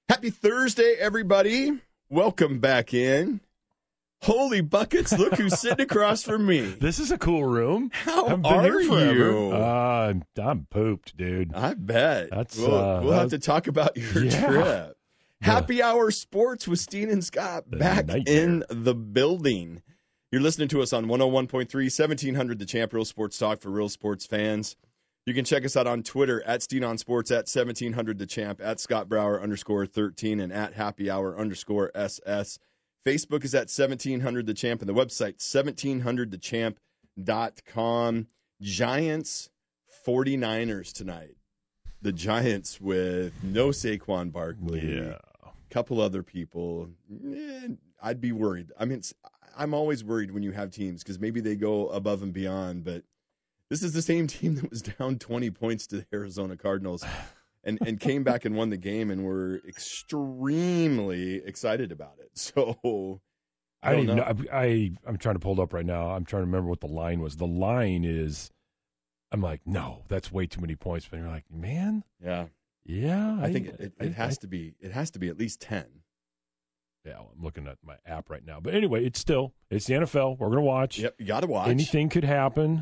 Happy Thursday, everybody. Welcome back in. Holy buckets, look who's sitting across from me. This is a cool room. How are you? I'm pooped, dude. I bet. That's, we'll have to talk about your trip. Happy Hour Sports with Steen and Scott back in the building. You're listening to us on 101.3, 1700 The Champ, Real Sports Talk for real sports fans. You can check us out on Twitter at Steen on Sports, at 1700 The Champ, at Scott Brower _13, and at Happy Hour _SS. Facebook is at 1700 The Champ, and the website 1700thechamp.com. Giants 49ers tonight. The Giants with no Saquon Barkley. Yeah. A couple other people. I'd be worried. I mean, I'm always worried when you have teams because maybe they go above and beyond, but this is the same team that was down 20 points to the Arizona Cardinals and came back and won the game, and we're extremely excited about it. So I don't know. I'm trying to pull it up right now. I'm trying to remember what the line was. The line is, I'm like, no, that's way too many points. But you're like, man, yeah. I think it has to be. It has to be at least 10. Yeah, I'm looking at my app right now. But anyway, it's the NFL. We're going to watch. Yep, you got to watch. Anything could happen.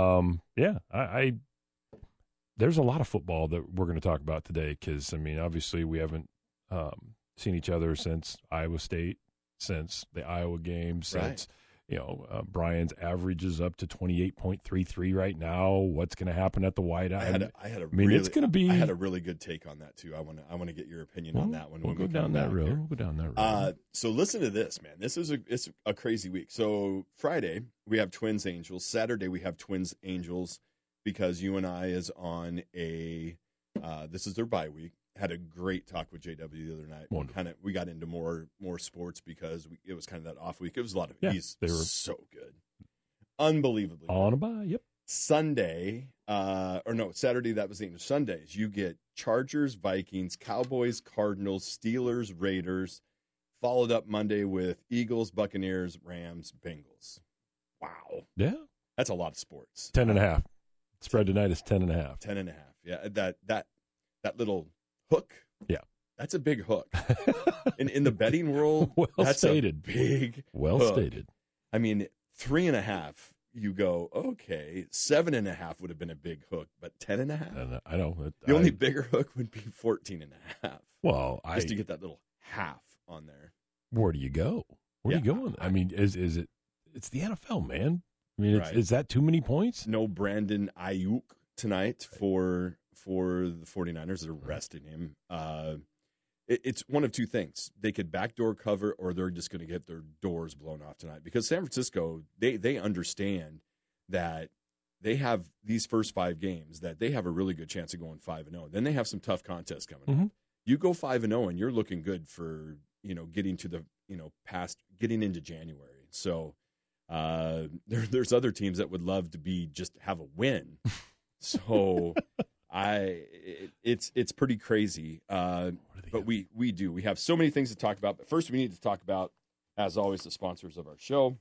There's a lot of football that we're going to talk about today because, I mean, obviously we haven't seen each other since Iowa State, since the Iowa game, since, Brian's average is up to 28.33 right now. What's going to happen at the whiteout? It's going to be. I had a really good take on that too. I want to get your opinion on that one. We'll go down that road. So listen to this, man. This is it's a crazy week. So Friday we have Twins Angels. Saturday we have Twins Angels because UNI is on a. This is their bye week. Had a great talk with JW the other night. We got into more sports because it was kind of that off week. It was a lot of he's so good, unbelievably on a bye. Yep. Saturday that was the end of Sundays. You get Chargers, Vikings, Cowboys, Cardinals, Steelers, Raiders, followed up Monday with Eagles, Buccaneers, Rams, Bengals. Wow. Yeah, that's a lot of sports. 10.5. Spread tonight is 10.5. 10.5. Yeah, that little hook. Yeah. That's a big hook. In the betting world, that's stated. A big hook. Stated. I mean, 3.5, you go, okay, 7.5 would have been a big hook, but 10.5? I know. The only bigger hook would be 14.5. Well, just to get that little half on there. Where do you go? Where do you go? I mean, is it? It's the NFL, man. I mean, is that too many points? No Brandon Ayuk tonight for the 49ers. They're resting him. It's one of two things. They could backdoor cover, or they're just going to get their doors blown off tonight. Because San Francisco, they understand that they have these first 5 games, that they have a really good chance of going 5-0. Then they have some tough contests coming up. You go 5-0, and you're looking good for getting to the getting into January. So there's other teams that would love to just have a win. So it's pretty crazy. But we have so many things to talk about. But first we need to talk about, as always, the sponsors of our show.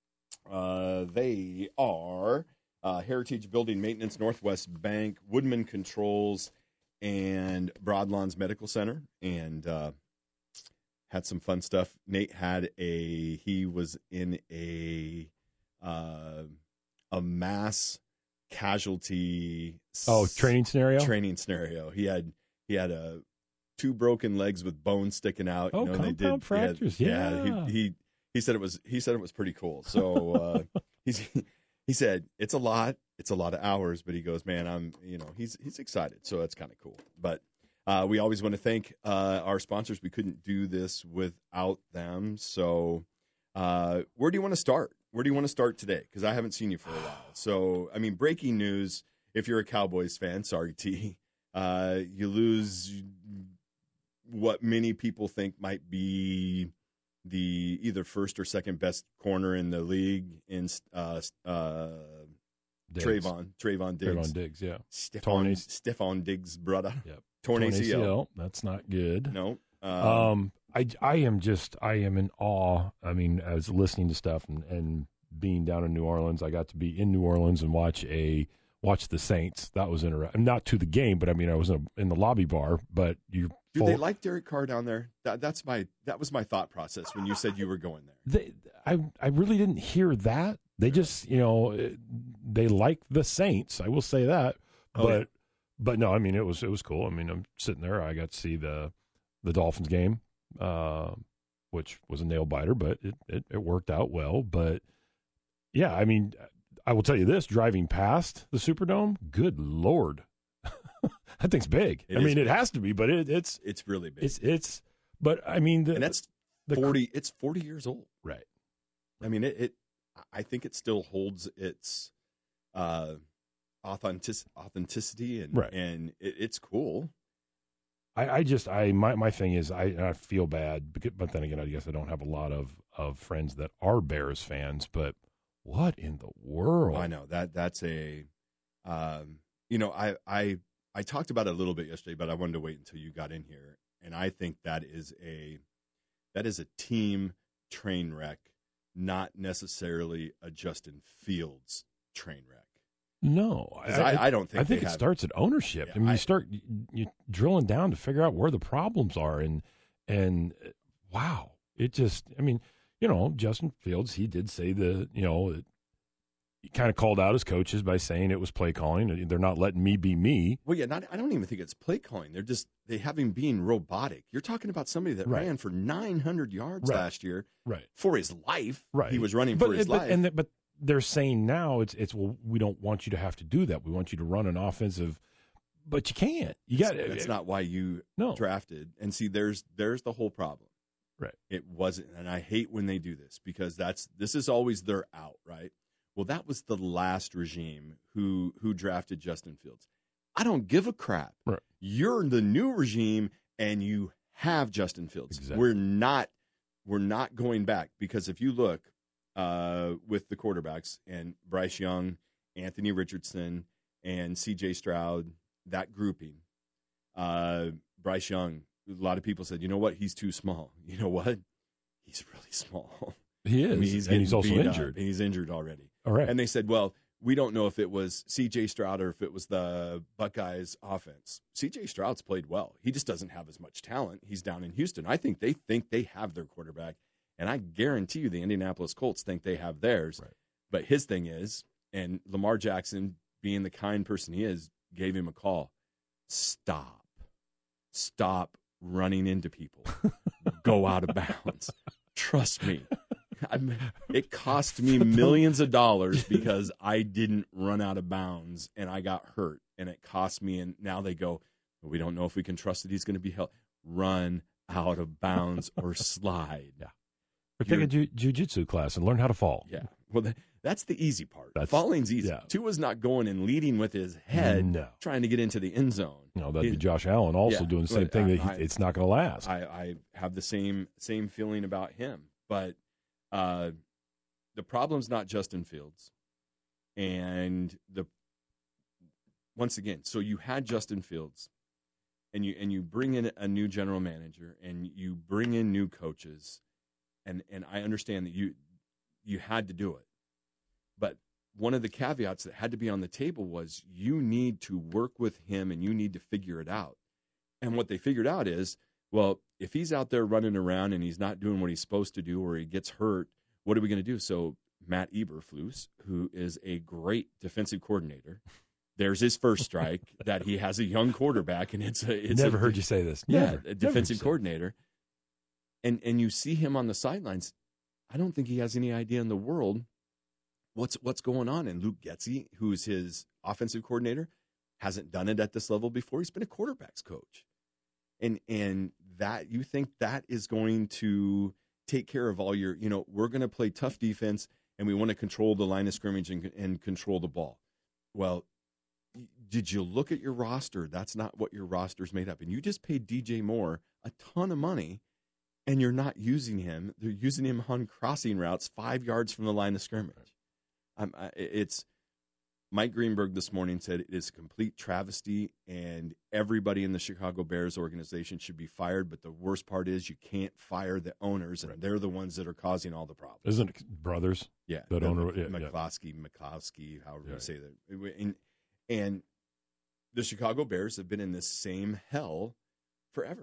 They are Heritage Building Maintenance, Northwest Bank, Woodman Controls, and Broadlawns Medical Center. And had some fun stuff. Nate he was in a mass casualty training scenario. He had 2 broken legs with bones sticking out. Compound fractures. He said it was pretty cool. So he said it's a lot of hours, but he goes, man, he's excited. So that's kind of cool. But we always want to thank our sponsors. We couldn't do this without them. So where do you want to start? Where do you want to start today? Because I haven't seen you for a while. So, I mean, breaking news, if you're a Cowboys fan, sorry, T, you lose what many people think might be the either first or second best corner in the league in Trayvon Diggs. Trayvon Diggs, yeah. Stephon Diggs' brother. Yep. Torn ACL. That's not good. No. I am in awe. I mean, I was listening to stuff and being down in New Orleans. I got to be in New Orleans and watch the Saints. That was interesting. Not to the game, but I mean, I was in the lobby bar. But you're Do they like Derek Carr down there? That was my thought process when you said you were going there. I really didn't hear that. They just, they like the Saints. I will say that. But no, I mean, it was cool. I mean, I'm sitting there. I got to see the Dolphins game, which was a nail biter, but it worked out well. But yeah, I mean, I will tell you this: driving past the Superdome, good Lord, that thing's big. It has to be, but it's really big. But I mean, and that's 40. It's 40 years old, right? I mean, I think it still holds its authenticity, and right. And it's cool. My thing is I feel bad, but then again, I guess I don't have a lot of friends that are Bears fans. But what in the world? I know that's a, I talked about it a little bit yesterday, but I wanted to wait until you got in here, and I think that is a team train wreck, not necessarily a Justin Fields train wreck. No, I don't think. I think it starts at ownership. Yeah, I mean, you start you drilling down to figure out where the problems are, and wow, it just. I mean, Justin Fields, he did say he kind of called out his coaches by saying it was play calling. They're not letting me be me. Well, yeah, I don't even think it's play calling. They have him being robotic. You're talking about somebody that ran for 900 yards last year, right, for his life. Right, he was running for his life, but they're saying now it's well, we don't want you to have to do that. We want you to run an offensive, but you can't. You got that's not why you drafted. And see, there's the whole problem. Right. It wasn't, and I hate when they do this because this is always their out, right? Well, that was the last regime who drafted Justin Fields. I don't give a crap. Right. You're the new regime, and you have Justin Fields. Exactly. We're not going back because if you look. With the quarterbacks and Bryce Young, Anthony Richardson, and C.J. Stroud, that grouping. Bryce Young, a lot of people said, you know what, he's too small. You know what? He's really small. He is. I mean, he's also injured. And he's injured already. All right. And they said, well, we don't know if it was C.J. Stroud or if it was the Buckeyes offense. C.J. Stroud's played well. He just doesn't have as much talent. He's down in Houston. I think they have their quarterback. And I guarantee you the Indianapolis Colts think they have theirs. Right. But his thing is, and Lamar Jackson, being the kind person he is, gave him a call. Stop running into people. Go out of bounds. Trust me. It cost me millions of dollars because I didn't run out of bounds and I got hurt. And it cost me, and now they go, well, we don't know if we can trust that he's going to be held. Run out of bounds or slide. Yeah. Or take a jiu-jitsu class and learn how to fall. Yeah. Well, that's the easy part. Falling's easy. Yeah. Tua's not going and leading with his head trying to get into the end zone. That'd be Josh Allen also doing the same thing. It's not going to last. I have the same feeling about him. But the problem's not Justin Fields. And once again, so you had Justin Fields, and you bring in a new general manager, and you bring in new coaches. And I understand that you had to do it. But one of the caveats that had to be on the table was you need to work with him and you need to figure it out. And what they figured out is, well, if he's out there running around and he's not doing what he's supposed to do or he gets hurt, what are we going to do? So Matt Eberflus, who is a great defensive coordinator, there's his first strike that he has a young quarterback, and it's never heard you say this. Never, a defensive coordinator. And you see him on the sidelines. I don't think he has any idea in the world what's going on. And Luke Getsy, who's his offensive coordinator, hasn't done it at this level before. He's been a quarterback's coach. And that you think that is going to take care of all your, we're going to play tough defense and we want to control the line of scrimmage and control the ball. Well, did you look at your roster? That's not what your roster's made up. And you just paid DJ Moore a ton of money. And you're not using him. They're using him on crossing routes 5 yards from the line of scrimmage. It's Mike Greenberg this morning said it is a complete travesty, and everybody in the Chicago Bears organization should be fired. But the worst part is you can't fire the owners, and they're the ones that are causing all the problems. Isn't it brothers? Yeah, that owner, McCloskey, however you say that. And the Chicago Bears have been in this same hell forever.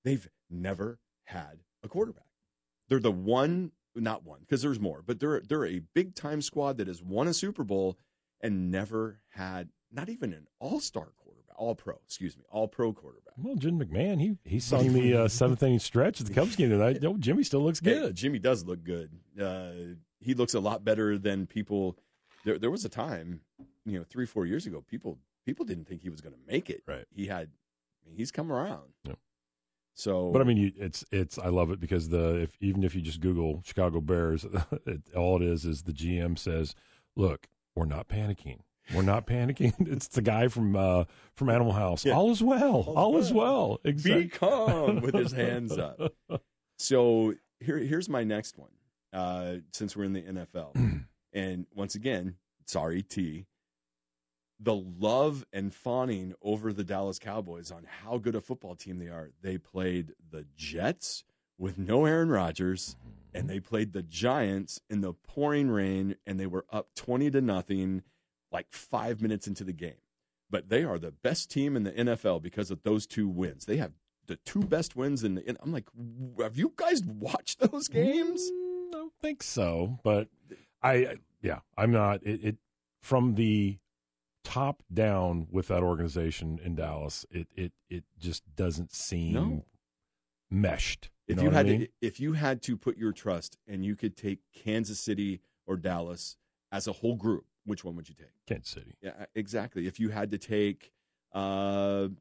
They've never had a quarterback. They're the not one, because there's more, but they're a big time squad that has won a Super Bowl and never had not even an all-star quarterback, all pro quarterback. Well, Jim McMahon, he sung the seventh inning stretch at the Cubs game tonight. No, Jimmy still looks good. Hey, Jimmy does look good. He looks a lot better than people. There was a time, 3-4 years ago, people didn't think he was going to make it. Right. He's come around. Yep. So, but I mean, it's I love it because even if you just Google Chicago Bears, all it is the GM says, "Look, we're not panicking. We're not panicking." It's the guy from Animal House. Yeah. All is well. All is well. Exactly. Be calm with his hands up. So here's my next one. Since we're in the NFL, and once again, sorry, T. The love and fawning over the Dallas Cowboys on how good a football team they are. They played the Jets with no Aaron Rodgers, and they played the Giants in the pouring rain, and they were up 20-0 like 5 minutes into the game. But they are the best team in the NFL because of those two wins. They have the two best wins in the. I'm like, have you guys watched those games? I don't think so, but I'm not. It from the top down with that organization in Dallas, it just doesn't seem meshed. If you had to put your trust and you could take Kansas City or Dallas as a whole group, which one would you take? Kansas City. Yeah, exactly. If you had to take Buffalo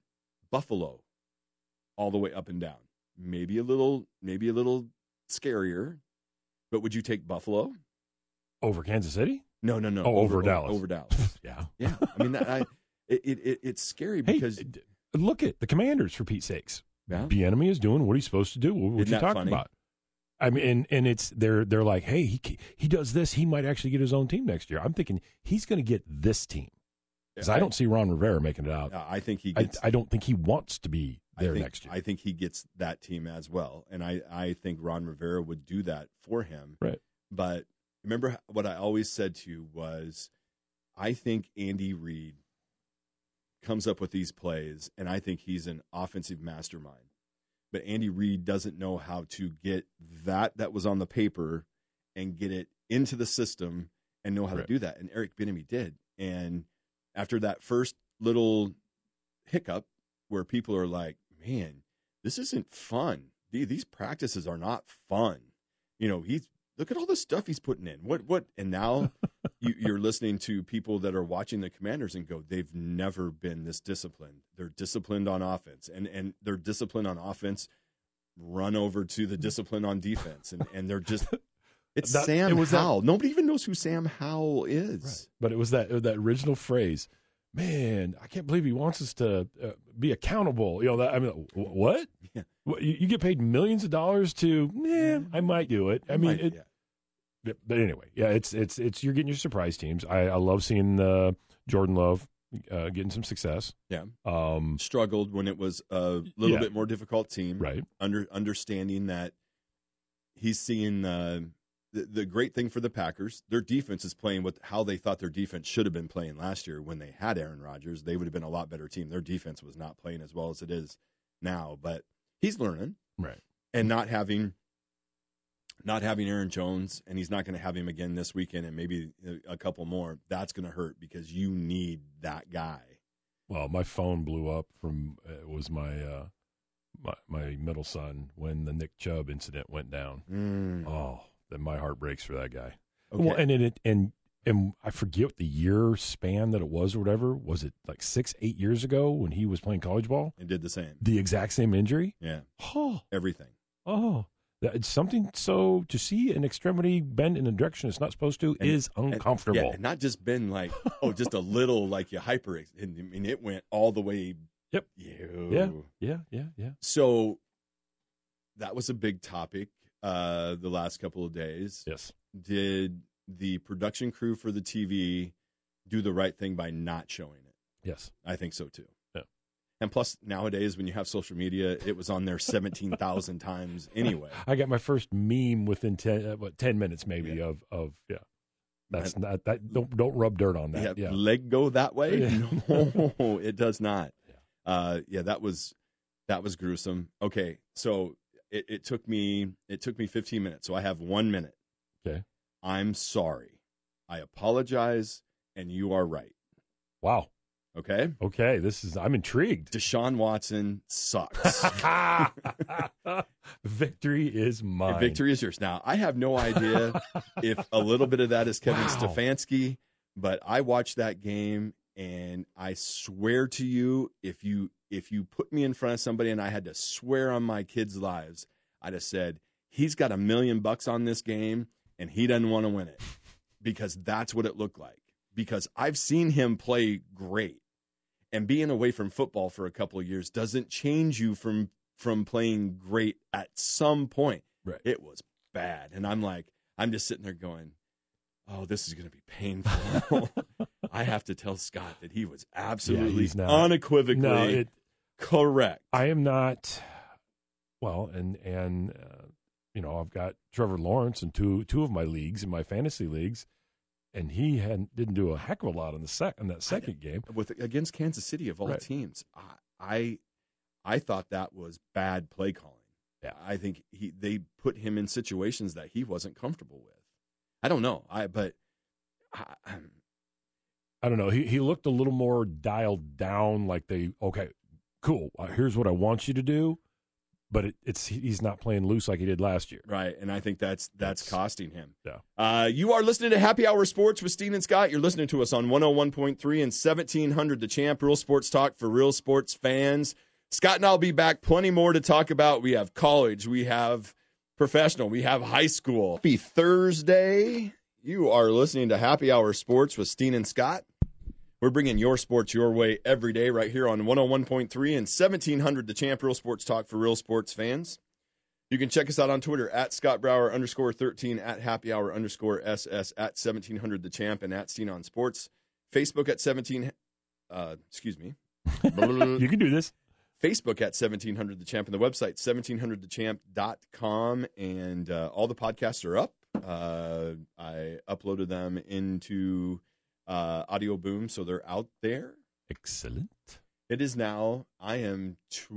all the way up and down, maybe a little scarier, but would you take Buffalo over Kansas City? No. Oh, over Dallas. Over Dallas. Yeah. I mean, it's scary because look at the Commanders, for Pete's sakes. Yeah. Bieniemy is doing what he's supposed to do. What you talking about? I mean, and it's they're like, hey, he does this, he might actually get his own team next year. I'm thinking he's going to get this team because I don't see Ron Rivera making it out. I think he gets. I don't think he wants to be there next year. I think he gets that team as well, and I think Ron Rivera would do that for him. Right. But remember what I always said to you was, I think Andy Reid comes up with these plays, and I think he's an offensive mastermind. But Andy Reid doesn't know how to get that was on the paper and get it into the system and know how to do that. And Eric Bieniemy did. And after that first little hiccup where people are like, man, this isn't fun. These practices are not fun. Look at all the stuff he's putting in. What? And now you're listening to people that are watching the Commanders and go, they've never been this disciplined. They're disciplined on offense, and they're disciplined on offense. Run over to the discipline on defense, and they're just. It's Sam Howell. Nobody even knows who Sam Howell is. Right. But it was that original phrase. Man, I can't believe he wants us to be accountable. What? Yeah. You get paid millions of dollars to? I might do it. But anyway, it's you're getting your surprise teams. I love seeing Jordan Love getting some success. Yeah. Struggled when it was a little bit more difficult team. Right. Understanding that he's seeing the great thing for the Packers, their defense is playing with how they thought their defense should have been playing last year when they had Aaron Rodgers. They would have been a lot better team. Their defense was not playing as well as it is now, but he's learning. Right. And not having Aaron Jones, and he's not going to have him again this weekend and maybe a couple more, that's going to hurt because you need that guy. Well, my phone blew up from it was my middle son when the Nick Chubb incident went down. Oh, then my heart breaks for that guy. Okay. Well, and I forget the year span that it was or whatever. Was it like 6-8 years ago when he was playing college ball? And did the same. The exact same injury? Yeah. Oh. Everything. Oh. It's something so to see an extremity bend in a direction it's not supposed to is uncomfortable. And not just bend like, just a little like you hyper. I mean, it went all the way. Yep. Yeah. So that was a big topic the last couple of days. Yes. Did the production crew for the TV do the right thing by not showing it? Yes. I think so too. Yeah. And plus, nowadays, when you have social media, it was on there 17,000 times anyway. I got my first meme within 10 minutes maybe of That's not that. Don't rub dirt on that. Yeah. Leg go that way? Yeah. No, it does not. Yeah. That That was gruesome. Okay, so it took me 15 minutes. So I have 1 minute. Okay. I'm sorry. I apologize, and you are right. Wow. Okay? Okay, I'm intrigued. Deshaun Watson sucks. Victory is mine. Victory is yours. Now, I have no idea if a little bit of that is Kevin Stefanski, but I watched that game, and I swear to you, if you put me in front of somebody and I had to swear on my kids' lives, I'd have said, he's got $1 million on this game, and he doesn't want to win it, because that's what it looked like. Because I've seen him play great. And being away from football for a couple of years doesn't change you from playing great at some point. Right. It was bad. And I'm just sitting there going, oh, this is going to be painful. I have to tell Scott that he was absolutely unequivocally correct. I am not. Well, and I've got Trevor Lawrence in two of my leagues, in my fantasy leagues. And he didn't do a heck of a lot in that second game against Kansas City of all teams. I thought that was bad play calling. Yeah, I think they put him in situations that he wasn't comfortable with. I don't know. I don't know. He looked a little more dialed down. Like okay, cool. Here's what I want you to do. But he's not playing loose like he did last year. Right, and I think that's costing him. Yeah. You are listening to Happy Hour Sports with Steen and Scott. You're listening to us on 101.3 and 1700 The Champ, real sports talk for real sports fans. Scott and I will be back. Plenty more to talk about. We have college. We have professional. We have high school. Happy Thursday. You are listening to Happy Hour Sports with Steen and Scott. We're bringing your sports your way every day right here on 101.3 and 1700 The Champ, real sports talk for real sports fans. You can check us out on Twitter at ScottBrower_13, at HappyHour_SS, at 1700 The Champ, and at Steen on Sports. Facebook at 17. You can do this. Facebook at 1700 The Champ, and the website 1700thechamp.com, and all the podcasts are up. I uploaded them into Audio Boom, so they're out there. Excellent. It is now, I am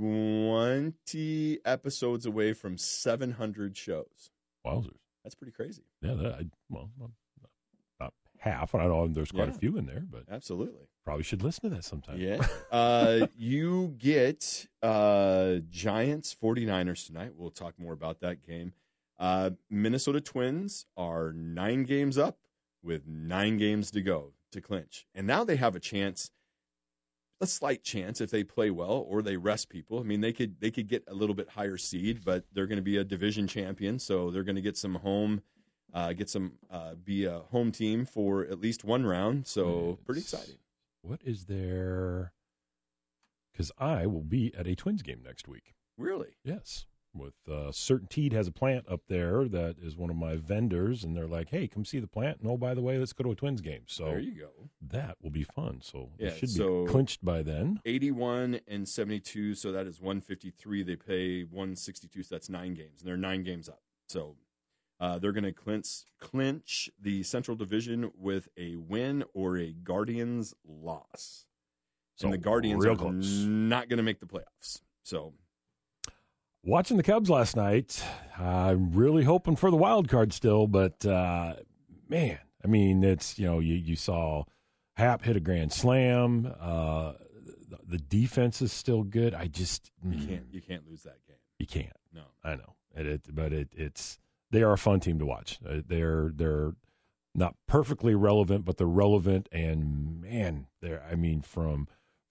20 episodes away from 700 shows. Wowzers. That's pretty crazy. Yeah, not half. I know there's quite a few in there, but absolutely. Probably should listen to that sometime. Yeah. You get Giants 49ers tonight. We'll talk more about that game. Minnesota Twins are 9 games up with 9 games to go to clinch. And now they have a chance, a slight chance, if they play well or they rest people. I mean, they could get a little bit higher seed, but they're going to be a division champion, so they're going to get some home, be a home team for at least one round. So pretty exciting. What is there? Because I will be at a Twins game next week. Really? Yes. With Certainteed has a plant up there that is one of my vendors, and they're like, "Hey, come see the plant." And by the way, let's go to a Twins game. So there you go. That will be fun. So it should be clinched by then. 81 and 72, so that is 153. They pay 162, so that's 9 games, and they're 9 games up. So they're going to clinch the Central Division with a win or a Guardians loss. So and the Guardians are not going to make the playoffs. So. Watching the Cubs last night, I'm really hoping for the wild card still, but man, I mean, it's you saw Happ hit a grand slam. The defense is still good. You can't lose that game. You can't. No, I know. It's they are a fun team to watch. They're not perfectly relevant, but they're relevant, and man, from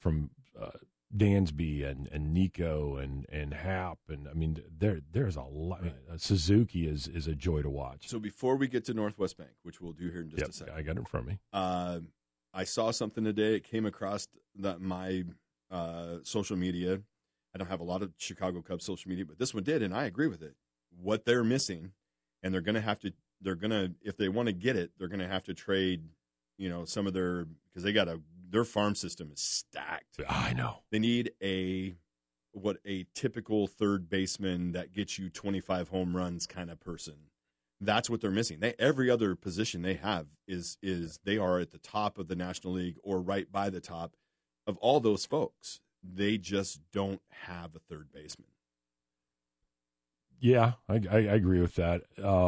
Dansby and Nico and Happ, and I mean there's a lot. Right. Suzuki is a joy to watch. So before we get to Northwest Bank, which we'll do here in just a second, I got it in front of me. I saw something today. It came across my social media. I don't have a lot of Chicago Cubs social media, but this one did, and I agree with it. What they're missing, and they're going to if they want to get it, they're going to have to trade, some of because their farm system is stacked. I know. They need a typical third baseman that gets you 25 home runs kind of person. That's what they're missing. Every other position they have is they are at the top of the National League or right by the top of all those folks. they just don't have a third baseman. Yeah, I agree with that.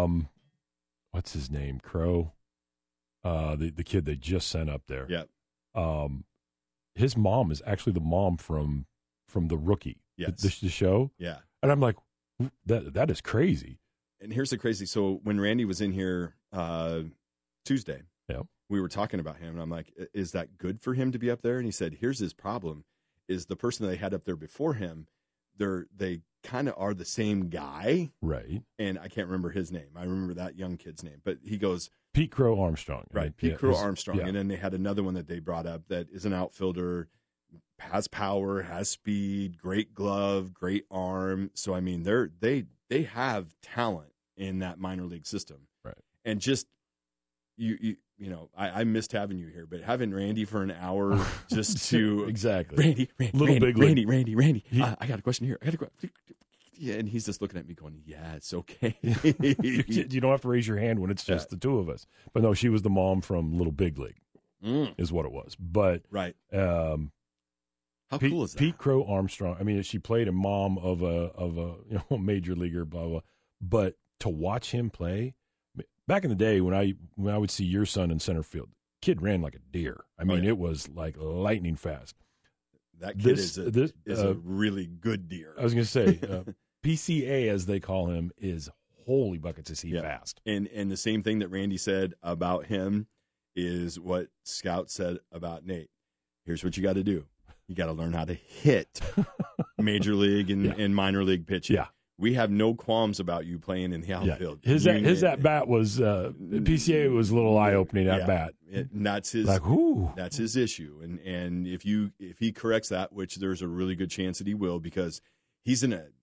What's his name? Crow, the kid they just sent up there. Yeah. His mom is actually the mom from The Rookie, Yes. the show. Yeah. And I'm like, that is crazy. And here's the crazy. So when Randy was in here Tuesday, yeah, we were talking about him, and I'm like, is that good for him to be up there? And he said, here's his problem, is the person that they had up there before him, they kind of are the same guy. Right. And I can't remember his name. I remember that young kid's name. But he goes, Pete Crow Armstrong. Right, Pete Crow Armstrong. Yeah. And then they had another one that they brought up that is an outfielder, has power, has speed, great glove, great arm. So, I mean, they have talent in that minor league system. Right. And just, you know, I missed having you here, but having Randy for an hour just to exactly Randy. I got a question here. Yeah, and he's just looking at me going, yeah, it's okay. You don't have to raise your hand when it's just the two of us. But no, she was the mom from Little Big League, is what it was. But right. How cool is that? Pete Crow Armstrong. I mean, she played a mom of a major leaguer, blah blah. But to watch him play, back in the day when I would see your son in center field, kid ran like a deer. I mean, it was like lightning fast. That kid is a really good deer. I was going to say, PCA, as they call him, is holy buckets is he fast. And the same thing that Randy said about him is what Scout said about Nate. Here's what you got to do. You got to learn how to hit major league and minor league pitching. Yeah. We have no qualms about you playing in the outfield. His at bat was PCA was a little eye opening at bat. And that's his that's his issue. And if he corrects that, which there's a really good chance that he will, because he's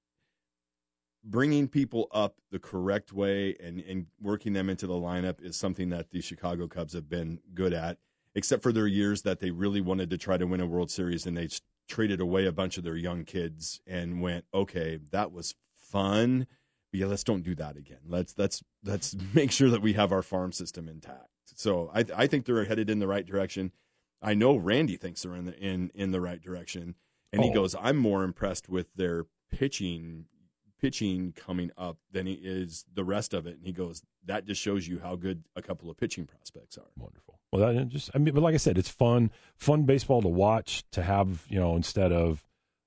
bringing people up the correct way and working them into the lineup is something that the Chicago Cubs have been good at, except for their years that they really wanted to try to win a World Series and they traded away a bunch of their young kids and went, okay, that was fun, but let's don't do that again. Let's make sure that we have our farm system intact. So I think they're headed in the right direction. I know Randy thinks they're in the right direction, and he goes, I'm more impressed with their pitching coming up than he is the rest of it. And he goes, that just shows you how good a couple of pitching prospects are. Wonderful. Well, but like I said, it's fun baseball to watch, to have, instead of,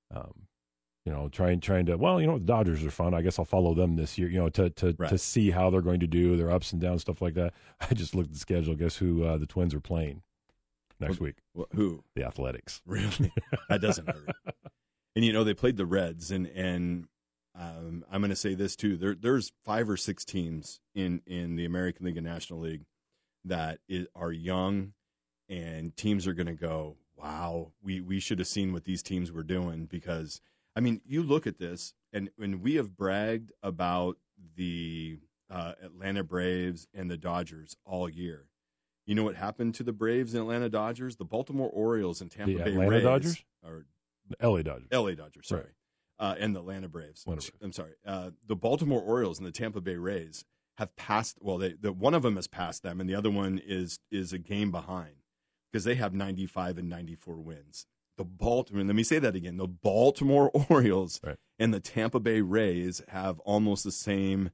trying to, the Dodgers are fun. I guess I'll follow them this year, to see how they're going to do, their ups and downs, stuff like that. I just looked at the schedule. Guess who the Twins are playing next week? Who? The Athletics. Really? That doesn't hurt. And, they played the Reds, and I'm going to say this, too. There's 5 or 6 teams in the American League and National League that are young, and teams are going to go, wow, we should have seen what these teams were doing, because – I mean, you look at this, and we have bragged about the Atlanta Braves and the Dodgers all year. You know what happened to the Braves and Atlanta Dodgers? The Baltimore Orioles and Tampa Bay Atlanta Rays. Dodgers? Or the LA Dodgers. LA Dodgers, sorry. Right. And the Atlanta Braves. Whatever. I'm sorry. The Baltimore Orioles and the Tampa Bay Rays have passed, one of them has passed them, and the other one is a game behind, because they have 95 and 94 wins. Let me say that again. The Baltimore Orioles and the Tampa Bay Rays have almost the same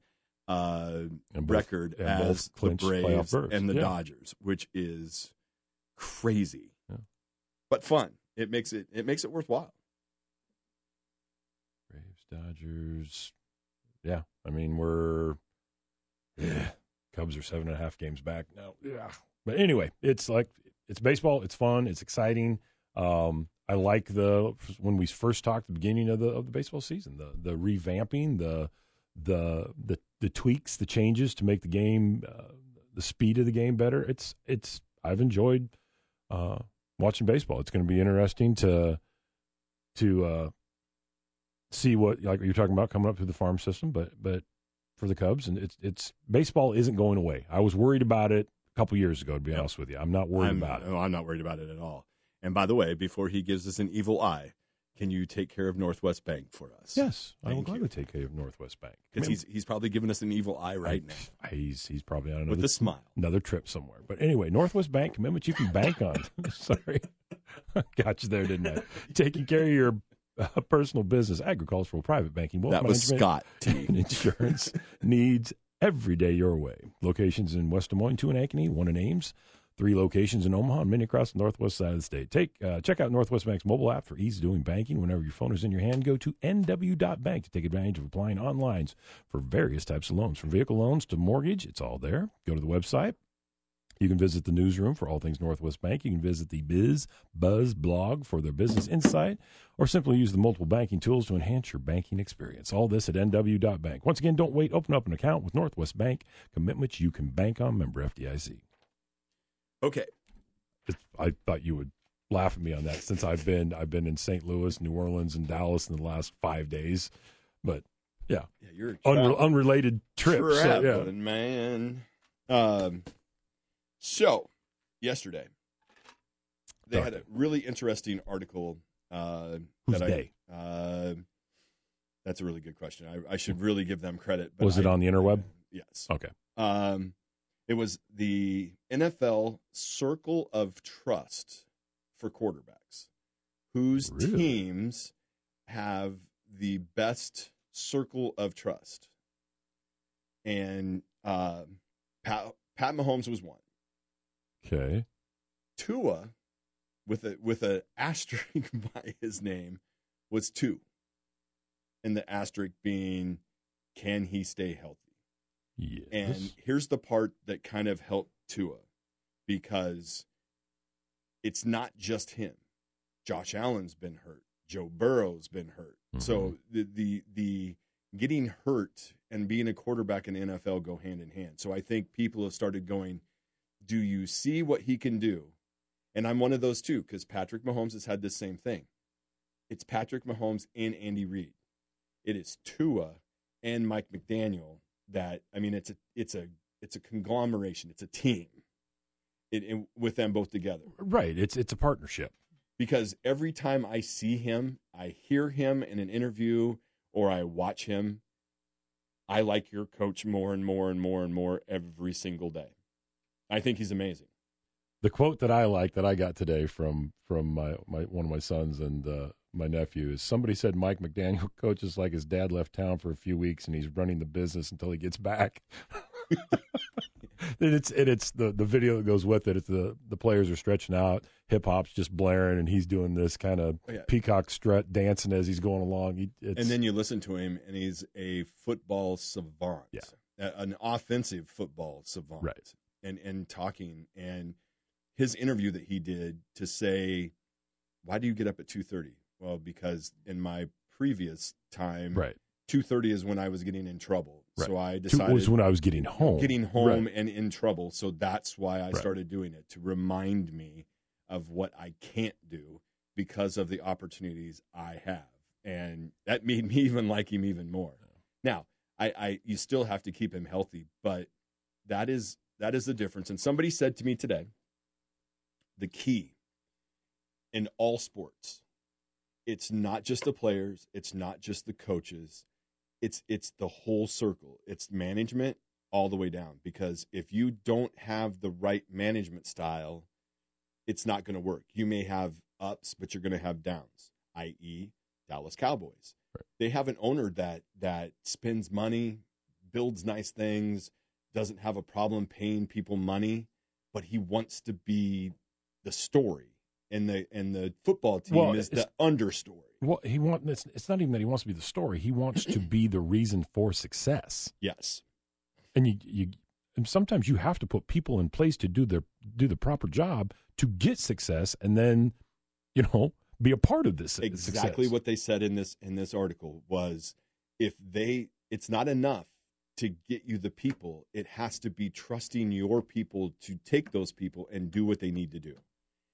record as the Braves and the Dodgers, which is crazy, but fun. It makes it worthwhile. Braves, Dodgers, I mean Cubs are 7.5 games back now. Yeah, but anyway, it's baseball. It's fun. It's exciting. I like when we first talked at the beginning of the baseball season, the revamping, the tweaks, the changes to make the game, the speed of the game better. I've enjoyed watching baseball. It's going to be interesting to see what, like you're talking about, coming up through the farm system, but for the Cubs, and it's baseball isn't going away. I was worried about it a couple years ago, to be honest with you. I'm not worried about it. No, I'm not worried about it at all. And by the way, before he gives us an evil eye, can you take care of Northwest Bank for us? Yes, I will gladly take care of Northwest Bank. Because he's probably giving us an evil eye right now. He's probably on with a smile, another trip somewhere. But anyway, Northwest Bank commitment you can bank on. Sorry. Got you there, didn't I? Taking care of your personal business, agricultural, private banking, wealth That was management, Scott T. and insurance needs every day your way. Locations in West Des Moines, 2 in Ankeny, 1 in Ames, 3 locations in Omaha, and many across the northwest side of the state. Check out Northwest Bank's mobile app for ease of doing banking. Whenever your phone is in your hand, go to nw.bank to take advantage of applying online for various types of loans, from vehicle loans to mortgage. It's all there. Go to the website. You can visit the newsroom for all things Northwest Bank. You can visit the Biz Buzz blog for their business insight, or simply use the multiple banking tools to enhance your banking experience. All this at nw.bank. Once again, don't wait. Open up an account with Northwest Bank. Commitments you can bank on. Member FDIC. Okay. I thought you would laugh at me on that, since I've been in St. Louis, New Orleans, and Dallas in the last 5 days. But yeah, you're unrelated trips. Traveling, man. So, yesterday, they had a really interesting article. Who's they? That's a really good question. I should really give them credit. But Was it on the interweb? Yes. Okay. It was the NFL Circle of Trust for quarterbacks, whose teams have the best circle of trust. And Pat Mahomes was one. Okay. Tua, with a asterisk by his name, was 2. And the asterisk being, can he stay healthy? Yes. And here's the part that kind of helped Tua, because it's not just him. Josh Allen's been hurt. Joe Burrow's been hurt. Mm-hmm. So the getting hurt and being a quarterback in the NFL go hand in hand. So I think people have started going, do you see what he can do? And I'm one of those too, because Patrick Mahomes has had this same thing. It's Patrick Mahomes and Andy Reid. It is Tua and Mike McDaniel. That, I mean, it's a conglomeration. It's a team. With them both together. Right. It's a partnership. Because every time I see him, I hear him in an interview, or I watch him, I like your coach more and more and more and more every single day. I think he's amazing. The quote that I like that I got today from my one of my sons and my nephew is, somebody said Mike McDaniel coaches like his dad left town for a few weeks and he's running the business until he gets back. and it's the video that goes with it. It's the players are stretching out, hip hop's just blaring, and he's doing this kind of peacock strut dancing as he's going along. And then you listen to him, and he's a football savant, an offensive football savant, right? And talking, and his interview that he did to say, why do you get up at 2:30? Well, because in my previous time, 2:30 is when I was getting in trouble. Right. So I decided it was when I was getting home and in trouble. So that's why I started doing it, to remind me of what I can't do because of the opportunities I have. And that made me even like him even more. Now, you still have to keep him healthy, but that is the difference. And somebody said to me today, the key in all sports, it's not just the players, it's not just the coaches, it's the whole circle. It's management all the way down, because if you don't have the right management style, it's not going to work. You may have ups, but you're going to have downs, i.e. Dallas Cowboys. Right. They have an owner that spends money, builds nice things, doesn't have a problem paying people money, but he wants to be the story, and the football team is the understory. Well, it's not even that he wants to be the story. He wants to be the reason for success. Yes. And and sometimes you have to put people in place to do the proper job to get success, and then, be a part of this. Exactly success. What they said in this article was, it's not enough to get you the people. It has to be trusting your people to take those people and do what they need to do.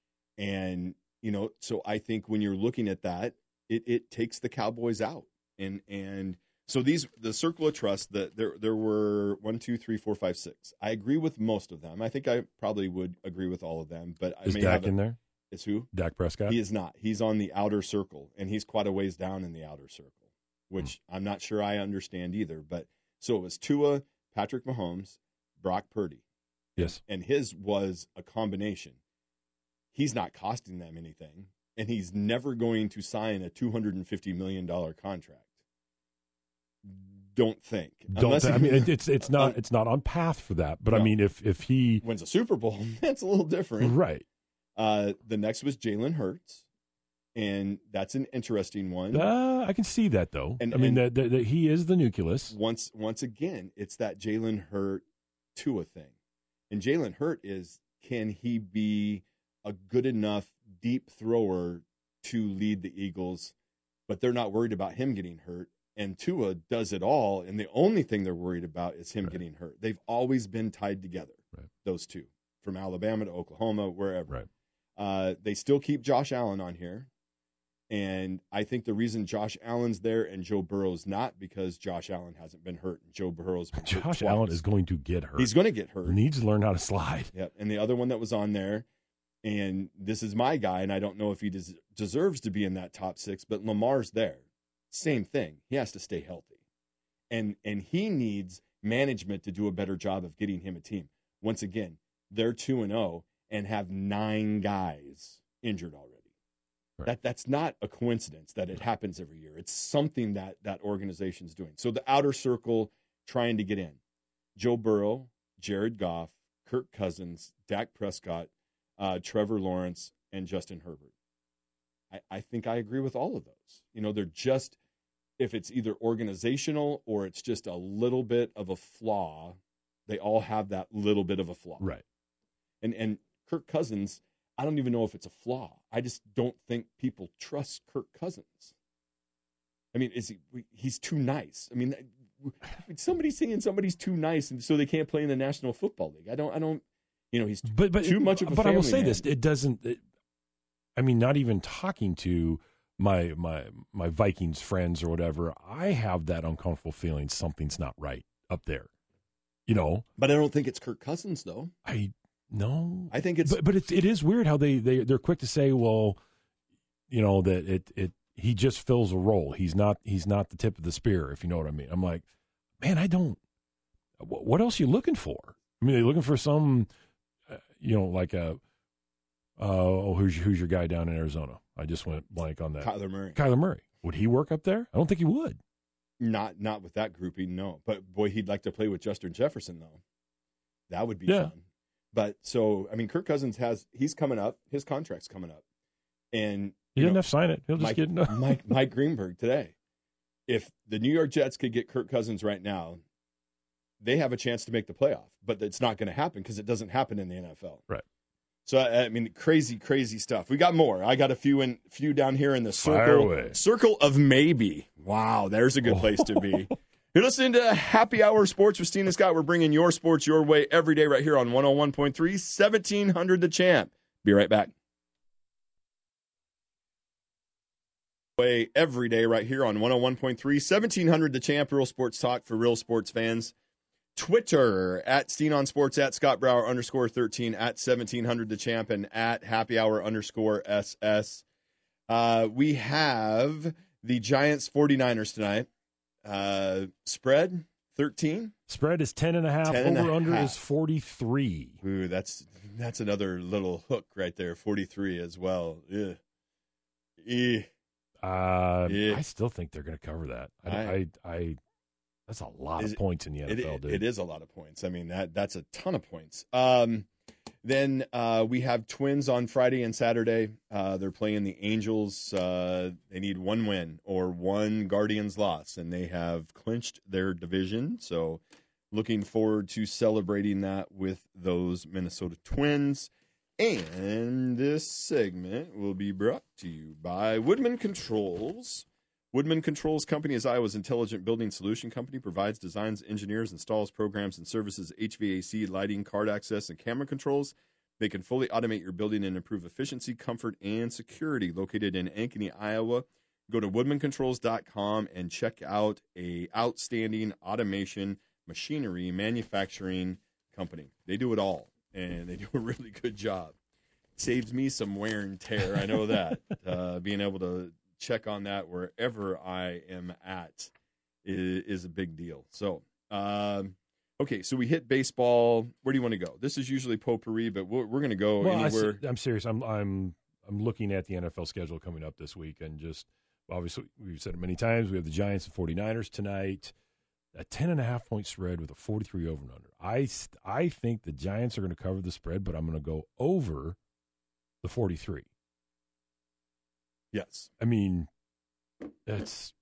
And, so I think when you're looking at that, it takes the Cowboys out. And so the circle of trust, there were 1, 2, 3, 4, 5, 6. I agree with most of them. I think I probably would agree with all of them. But is Dak in there? Is who? Dak Prescott? He is not. He's on the outer circle, and he's quite a ways down in the outer circle, which I'm not sure I understand either. But so it was Tua, Patrick Mahomes, Brock Purdy. Yes. And his was a combination. he's not costing them anything, and he's never going to sign a $250 million contract. Don't think. I mean, it's not on path for that. But no. I mean, if he wins a Super Bowl, that's a little different, right? The next was Jalen Hurts, and that's an interesting one. I can see that though. And I mean, that he is the nucleus. Once again, it's that Jalen Hurt Tua thing, and Jalen Hurt is, can he be a good enough deep thrower to lead the Eagles? But they're not worried about him getting hurt. And Tua does it all, and the only thing they're worried about is him getting hurt. They've always been tied together, those two, from Alabama to Oklahoma, wherever. Right. They still keep Josh Allen on here, and I think the reason Josh Allen's there and Joe Burrow's not, because Josh Allen hasn't been hurt, and Joe Burrow's been hurt Josh twice. Allen is going to get hurt. He's going to get hurt. He needs to learn how to slide. Yep. And the other one that was on there, and this is my guy, and I don't know if he deserves to be in that top 6, but Lamar's there. Same thing. He has to stay healthy. And he needs management to do a better job of getting him a team. Once again, they're 2-0 and have 9 guys injured already. Right. That's not a coincidence that it happens every year. It's something that organization's doing. So the outer circle trying to get in. Joe Burrow, Jared Goff, Kirk Cousins, Dak Prescott, Trevor Lawrence, and Justin Herbert. I think I agree with all of those. You know, they're just, if it's either organizational or it's just a little bit of a flaw, they all have that little bit of a flaw. Right. And Kirk Cousins, I don't even know if it's a flaw. I just don't think people trust Kirk Cousins. I mean, he's too nice. I mean, somebody's saying somebody's too nice and so they can't play in the National Football League. I don't, he's too much of a family. But I will say man. this, it doesn't, I mean, not even talking to my Vikings friends or whatever, I have that uncomfortable feeling something's not right up there, But I don't think it's Kirk Cousins, though. I think it's. But it is weird how they're quick to say, well, that he just fills a role. He's not the tip of the spear, if you know what I mean. I'm like, man, I don't. What else are you looking for? I mean, are you looking for some, like a. Who's your guy down in Arizona? I just went blank on that. Kyler Murray. Would he work up there? I don't think he would. Not with that grouping, no. But boy, he'd like to play with Justin Jefferson, though. That would be fun. But so, I mean, Kirk Cousins he's coming up. His contract's coming up, and he doesn't have to sign it. He'll just get Mike Greenberg today. If the New York Jets could get Kirk Cousins right now, they have a chance to make the playoff. But it's not going to happen because it doesn't happen in the NFL. Right. So, I mean, crazy stuff. We got more. I got a few down here in the circle of maybe. Wow, there's a good place to be. You're listening to Happy Hour Sports with Steve and Scott. We're bringing your sports your way every day right here on 101.3, 1700 The Champ. Be right back. Every day right here on 101.3, 1700 The Champ. Real sports talk for real sports fans. Twitter at Steen on Sports, at Scott Brower _13, at 1700 The Champ, and at Happy Hour _SS. We have the Giants 49ers tonight. Spread 13. Spread is 10.5. Over under is 43. Ooh, that's another little hook right there. 43 as well. Ugh. I still think they're going to cover that. I that's a lot of points in the NFL, dude. It is a lot of points. I mean, that's a ton of points. Then we have Twins on Friday and Saturday. They're playing the Angels. They need one win or one Guardians loss, and they have clinched their division. So looking forward to celebrating that with those Minnesota Twins. And this segment will be brought to you by Woodman Controls. Woodman Controls Company is Iowa's intelligent building solution company, provides designs, engineers, installs, programs, and services, HVAC, lighting, card access, and camera controls. They can fully automate your building and improve efficiency, comfort, and security. Located in Ankeny, Iowa. Go to woodmancontrols.com and check out a outstanding automation, machinery, manufacturing company. They do it all, and they do a really good job. Saves me some wear and tear, I know that. Being able to check on that wherever I am at is a big deal. So, Okay, so we hit baseball. Where do you want to go? This is usually potpourri, but we're going to go anywhere. I'm serious. I'm looking at the NFL schedule coming up this week, and just obviously we've said it many times. We have the Giants and 49ers tonight. A 10.5-point spread with a 43 over and under. I think the Giants are going to cover the spread, but I'm going to go over the 43. Yes. I mean, it's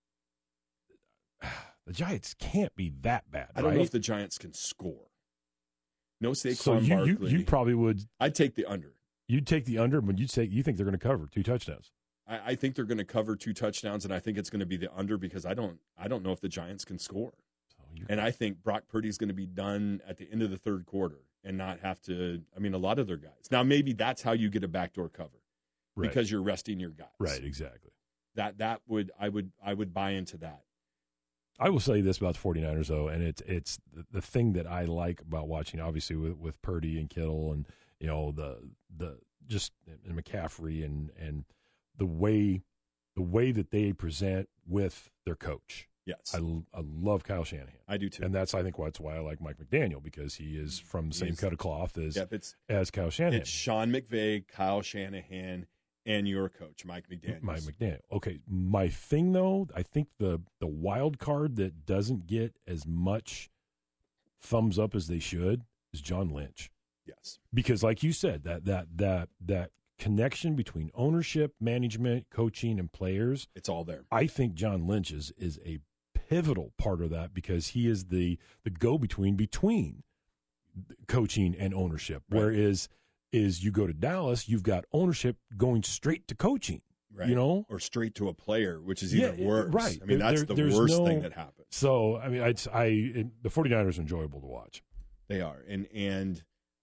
the Giants can't be that bad. I don't know if the Giants can score. No Saquon so Barkley. you probably would. I'd take the under. You'd take the under, but you think they're going to cover 2 touchdowns. I think they're going to cover 2 touchdowns, and I think it's going to be the under because I don't know if the Giants can score. And I think Brock Purdy's going to be done at the end of the third quarter and not have to. I mean, a lot of their guys. Now, maybe that's how you get a backdoor cover, because you're resting your guys. Right, exactly. I would buy into that. I will say this about the 49ers, though, and it's the thing that I like about watching, obviously, with Purdy and Kittle and, you know, the just and McCaffrey and the way that they present with their coach. Yes. I love Kyle Shanahan. I do too. And that's why I like Mike McDaniel, because he is from the same cut of cloth as Kyle Shanahan. It's Sean McVay, Kyle Shanahan, and your coach, Mike McDaniel. Mike McDaniel. Okay. My thing, though, I think the wild card that doesn't get as much thumbs up as they should is John Lynch. Yes. Because like you said, that connection between ownership, management, coaching, and players, it's all there. I think John Lynch is a pivotal part of that, because he is the go-between between coaching and ownership. Right. Whereas you go to Dallas, you've got ownership going straight to coaching. Right. You know, or straight to a player, which is even worse. Right. I mean, that's the worst thing that happens. So, I mean, the 49ers are enjoyable to watch. They are. And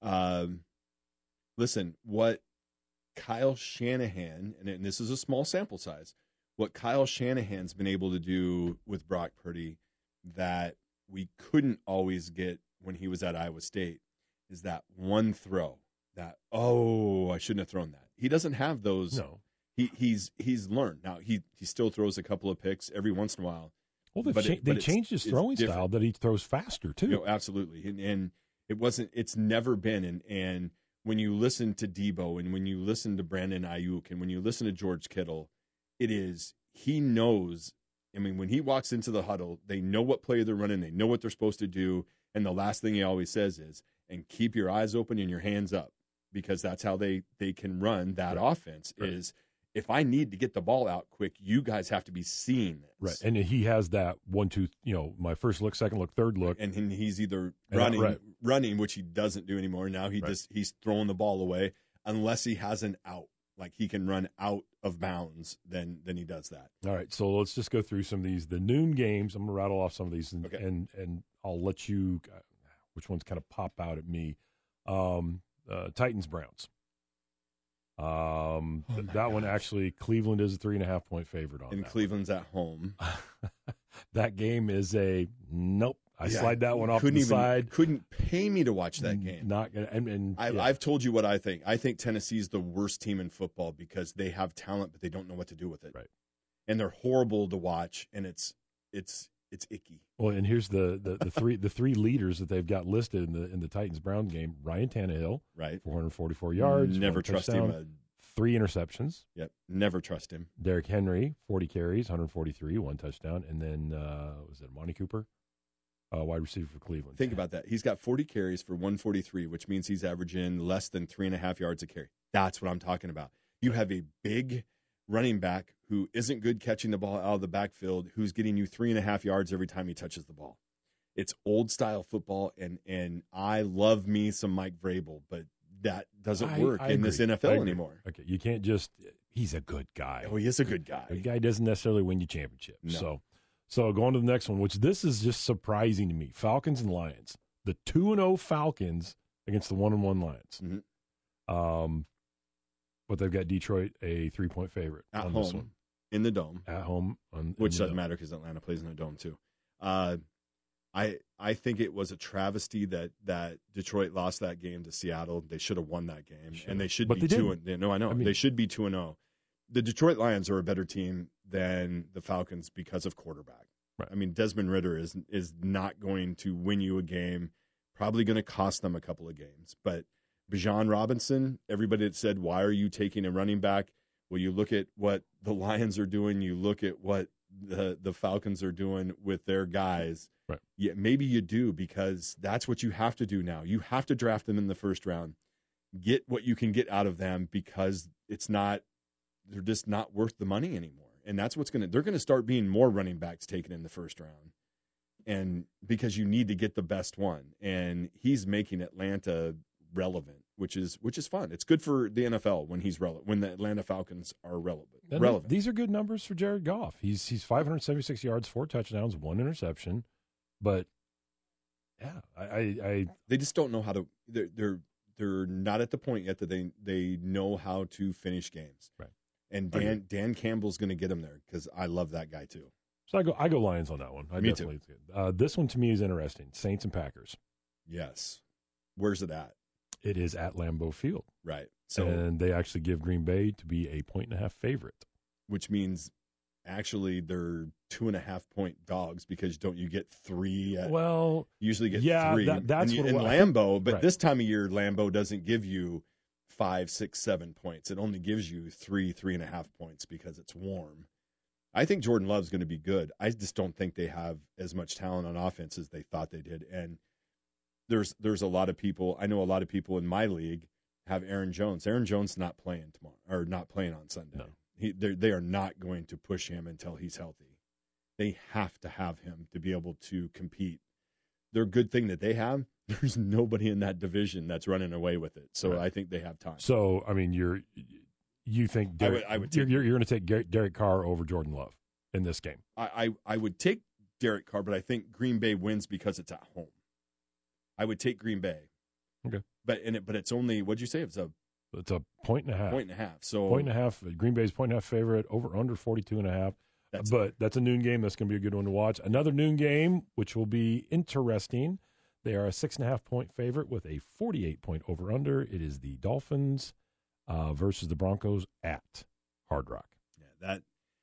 listen, what Kyle Shanahan, and this is a small sample size, what Kyle Shanahan's been able to do with Brock Purdy that we couldn't always get when he was at Iowa State is that one throw that, I shouldn't have thrown that. He doesn't have those. No. He's learned. Now, he still throws a couple of picks every once in a while. Well, they changed his throwing style that he throws faster, too. No, absolutely. And it's never been. And when you listen to Debo and when you listen to Brandon Ayuk and when you listen to George Kittle, he knows. I mean, when he walks into the huddle, they know what play they're running. They know what they're supposed to do. And the last thing he always says is, and keep your eyes open and your hands up, because that's how they can run that offense is, if I need to get the ball out quick, you guys have to be seeing this. Right. And he has that 1, 2, my first look, second look, third look. And he's either running, which he doesn't do anymore. Now he's throwing the ball away unless he has an out. Like he can run out of bounds, then he does that. All right. So let's just go through some of these. The noon games, I'm going to rattle off some of these and I'll let you, which ones kind of pop out at me. Titans, Browns. That one actually, Cleveland is a 3.5-point favorite on. And Cleveland's at home. That game is a nope. I slide that one off to the side. Couldn't pay me to watch that game. Not gonna. I've told you what I think. I think Tennessee's the worst team in football because they have talent, but they don't know what to do with it. Right. And they're horrible to watch, and it's icky. Well, and here's the three leaders that they've got listed in the Titans Browns game. Ryan Tannehill, right, 444 yards. Never trust him. 3 interceptions. Yep, never trust him. Derrick Henry, 40 carries, 143, 1 touchdown, and then was it Amari Cooper, wide receiver for Cleveland? Think about that. He's got 40 carries for 143, which means he's averaging less than 3.5 yards a carry. That's what I'm talking about. You have a big running back who isn't good catching the ball out of the backfield, who's getting you 3.5 yards every time he touches the ball. It's old style football, and I love me some Mike Vrabel, but that doesn't work in this NFL anymore. Okay, you can't just – he's a good guy. Oh, he is a good guy. A guy doesn't necessarily win you championships. No. So going to the next one, which this is just surprising to me, Falcons and Lions. The 2-0 Falcons against the 1-1 Lions. Mm-hmm. But they've got Detroit a 3-point favorite at on home, this one. In the dome. At home. Which doesn't matter because Atlanta plays in the dome too. I think it was a travesty that Detroit lost that game to Seattle. They should have won that game, and they should be 2-0. No, I know. They should be 2-0. The Detroit Lions are a better team than the Falcons because of quarterback. Right. I mean, Desmond Ridder is not going to win you a game, probably going to cost them a couple of games. But Bijan Robinson, everybody that said, why are you taking a running back? Well, you look at what the Lions are doing, you look at what the Falcons are doing with their guys. Right. Yeah, maybe you do, because that's what you have to do now. You have to draft them in the first round. Get what you can get out of them, because they're just not worth the money anymore. And that's they're going to start being more running backs taken in the first round. And because you need to get the best one. And he's making Atlanta relevant, which is fun. It's good for the NFL when he's relevant, when the Atlanta Falcons are relevant. These are good numbers for Jared Goff. He's 576 yards, 4 touchdowns, 1 interception. But yeah, they just don't know how to. They're not at the point yet that they know how to finish games. Right. And Dan Campbell's going to get him there, because I love that guy too. So I go Lions on that one. Me too. This one to me is interesting. Saints and Packers. Yes. Where's it at? It is at Lambeau Field. Right. So, and they actually give Green Bay to be a 1.5 favorite. Which means actually they're 2.5-point dogs, because don't you get 3? Usually get 3. That's in Lambeau, but this time of year, Lambeau doesn't give you 5, 6, 7 points. It only gives you 3.5 points, because it's warm. I think Jordan Love's going to be good. I just don't think they have as much talent on offense as they thought they did. And there's a lot of people. I know a lot of people in my league have Aaron Jones. Aaron Jones not playing tomorrow, or not playing on Sunday. No. They are not going to push him until he's healthy. They have to have him to be able to compete. They're good thing that they have. There's nobody in that division that's running away with it. So I think they have time. So I mean, you think Derek, you're going to take Derek Carr over Jordan Love in this game? I would take Derek Carr, but I think Green Bay wins because it's at home. I would take Green Bay. Okay. But it's only, what'd you say? It's a 1.5. 1.5. So 1.5. Green Bay's 1.5 favorite, over under 42.5. But that's a noon game. That's going to be a good one to watch. Another noon game, which will be interesting. They are a 6.5-point favorite with a 48-point over under. It is the Dolphins versus the Broncos at Hard Rock. Yeah,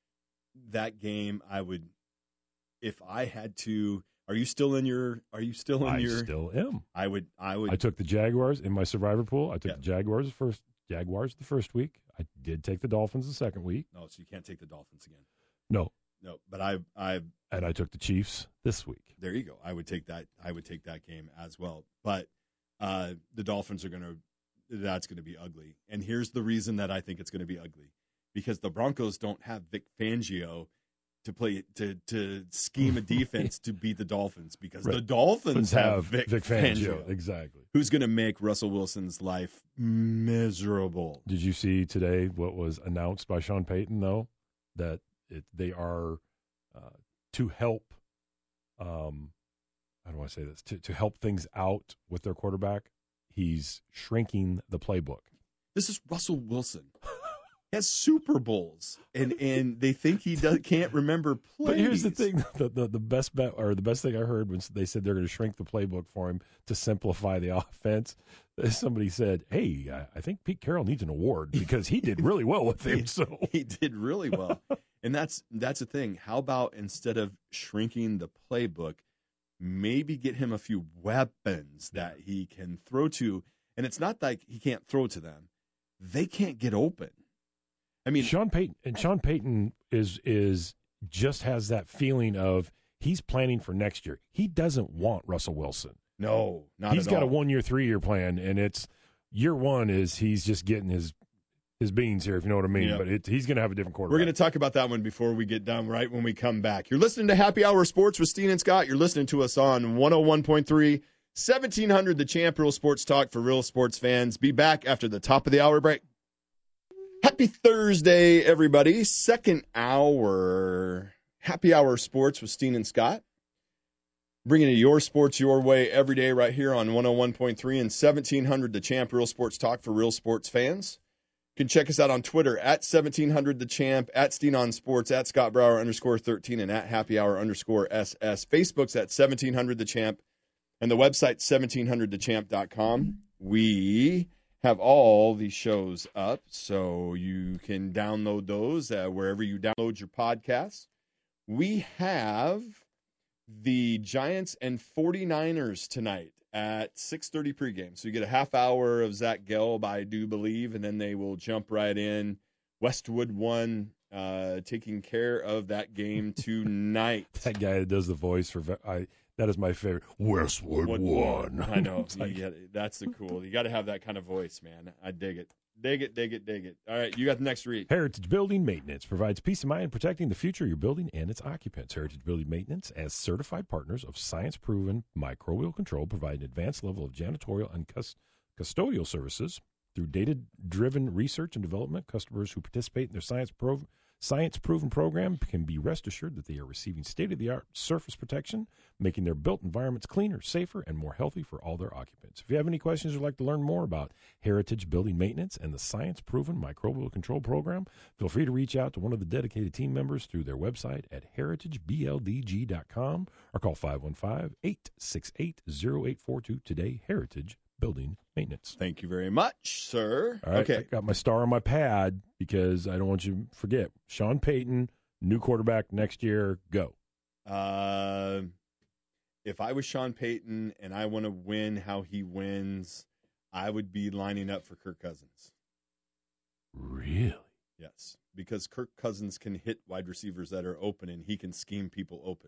that game, I would, if I had to. Are you still in your? I still am. I would. I took the Jaguars in my survivor pool. I took the Jaguars the first week. I did take the Dolphins the second week. No, so you can't take the Dolphins again. No. But I took the Chiefs this week. There you go. I would take that game as well. But the Dolphins that's going to be ugly. And here's the reason that I think it's going to be ugly, because the Broncos don't have Vic Fangio to play to scheme a defense to beat the Dolphins, because the Dolphins have Vic Fangio. Exactly. Who's going to make Russell Wilson's life miserable. Did you see today what was announced by Sean Payton, though? That they are to help, how do I say this? To help things out with their quarterback, he's shrinking the playbook. This is Russell Wilson. He has Super Bowls, and they think he can't remember plays. But here's the thing: the best bet, or the best thing I heard, when they said they're going to shrink the playbook for him to simplify the offense. Somebody said, "Hey, I think Pete Carroll needs an award because he did really well with him." So he did really well, and that's the thing. How about, instead of shrinking the playbook, maybe get him a few weapons that he can throw to? And it's not like he can't throw to them; they can't get open. I mean, Sean Payton is just has that feeling of he's planning for next year. He doesn't want Russell Wilson. No, not at all. He's got a 1-year, 3-year plan, and it's year one is he's just getting his beans here, if you know what I mean. Yeah. But he's going to have a different quarterback. We're going to talk about that one before we get done, right when we come back. You're listening to Happy Hour Sports with Steen and Scott. You're listening to us on 101.3, 1700 The Champ, Real Sports Talk for real sports fans. Be back after the top of the hour break. Happy Thursday, everybody. Second hour, Happy Hour Sports with Steen and Scott. Bringing you your sports your way every day right here on 101.3 and 1700 The Champ, Real Sports Talk for real sports fans. You can check us out on Twitter at 1700 The Champ, at Steen on Sports, at Scott Brower _13, and at Happy Hour _SS. Facebook's at 1700 The Champ, and the website 1700thechamp.com. We have all these shows up, so you can download those wherever you download your podcasts. We have the Giants and 49ers tonight at 6:30 pregame. So you get a half hour of Zach Gelb, I do believe, and then they will jump right in. Westwood One taking care of that game tonight. That guy that does the voice for that is my favorite. Westwood One. I know. That's the cool. You got to have that kind of voice, man. I dig it. Dig it. All right, you got the next read. Heritage Building Maintenance provides peace of mind protecting the future of your building and its occupants. Heritage Building Maintenance, as certified partners of science-proven microbial control, provide an advanced level of janitorial and custodial services through data-driven research and development. Customers who participate in their science-proven program can be rest assured that they are receiving state-of-the-art surface protection, making their built environments cleaner, safer, and more healthy for all their occupants. If you have any questions or would like to learn more about Heritage Building Maintenance and the science-proven microbial control program, feel free to reach out to one of the dedicated team members through their website at heritagebldg.com or call 515-868-0842 today. Heritage Building Maintenance. Thank you very much, sir. All right, okay. I got my star on my pad because I don't want you to forget. Sean Payton, new quarterback next year, go. If I was Sean Payton and I want to win how he wins, I would be lining up for Kirk Cousins. Really? Yes, because Kirk Cousins can hit wide receivers that are open and he can scheme people open.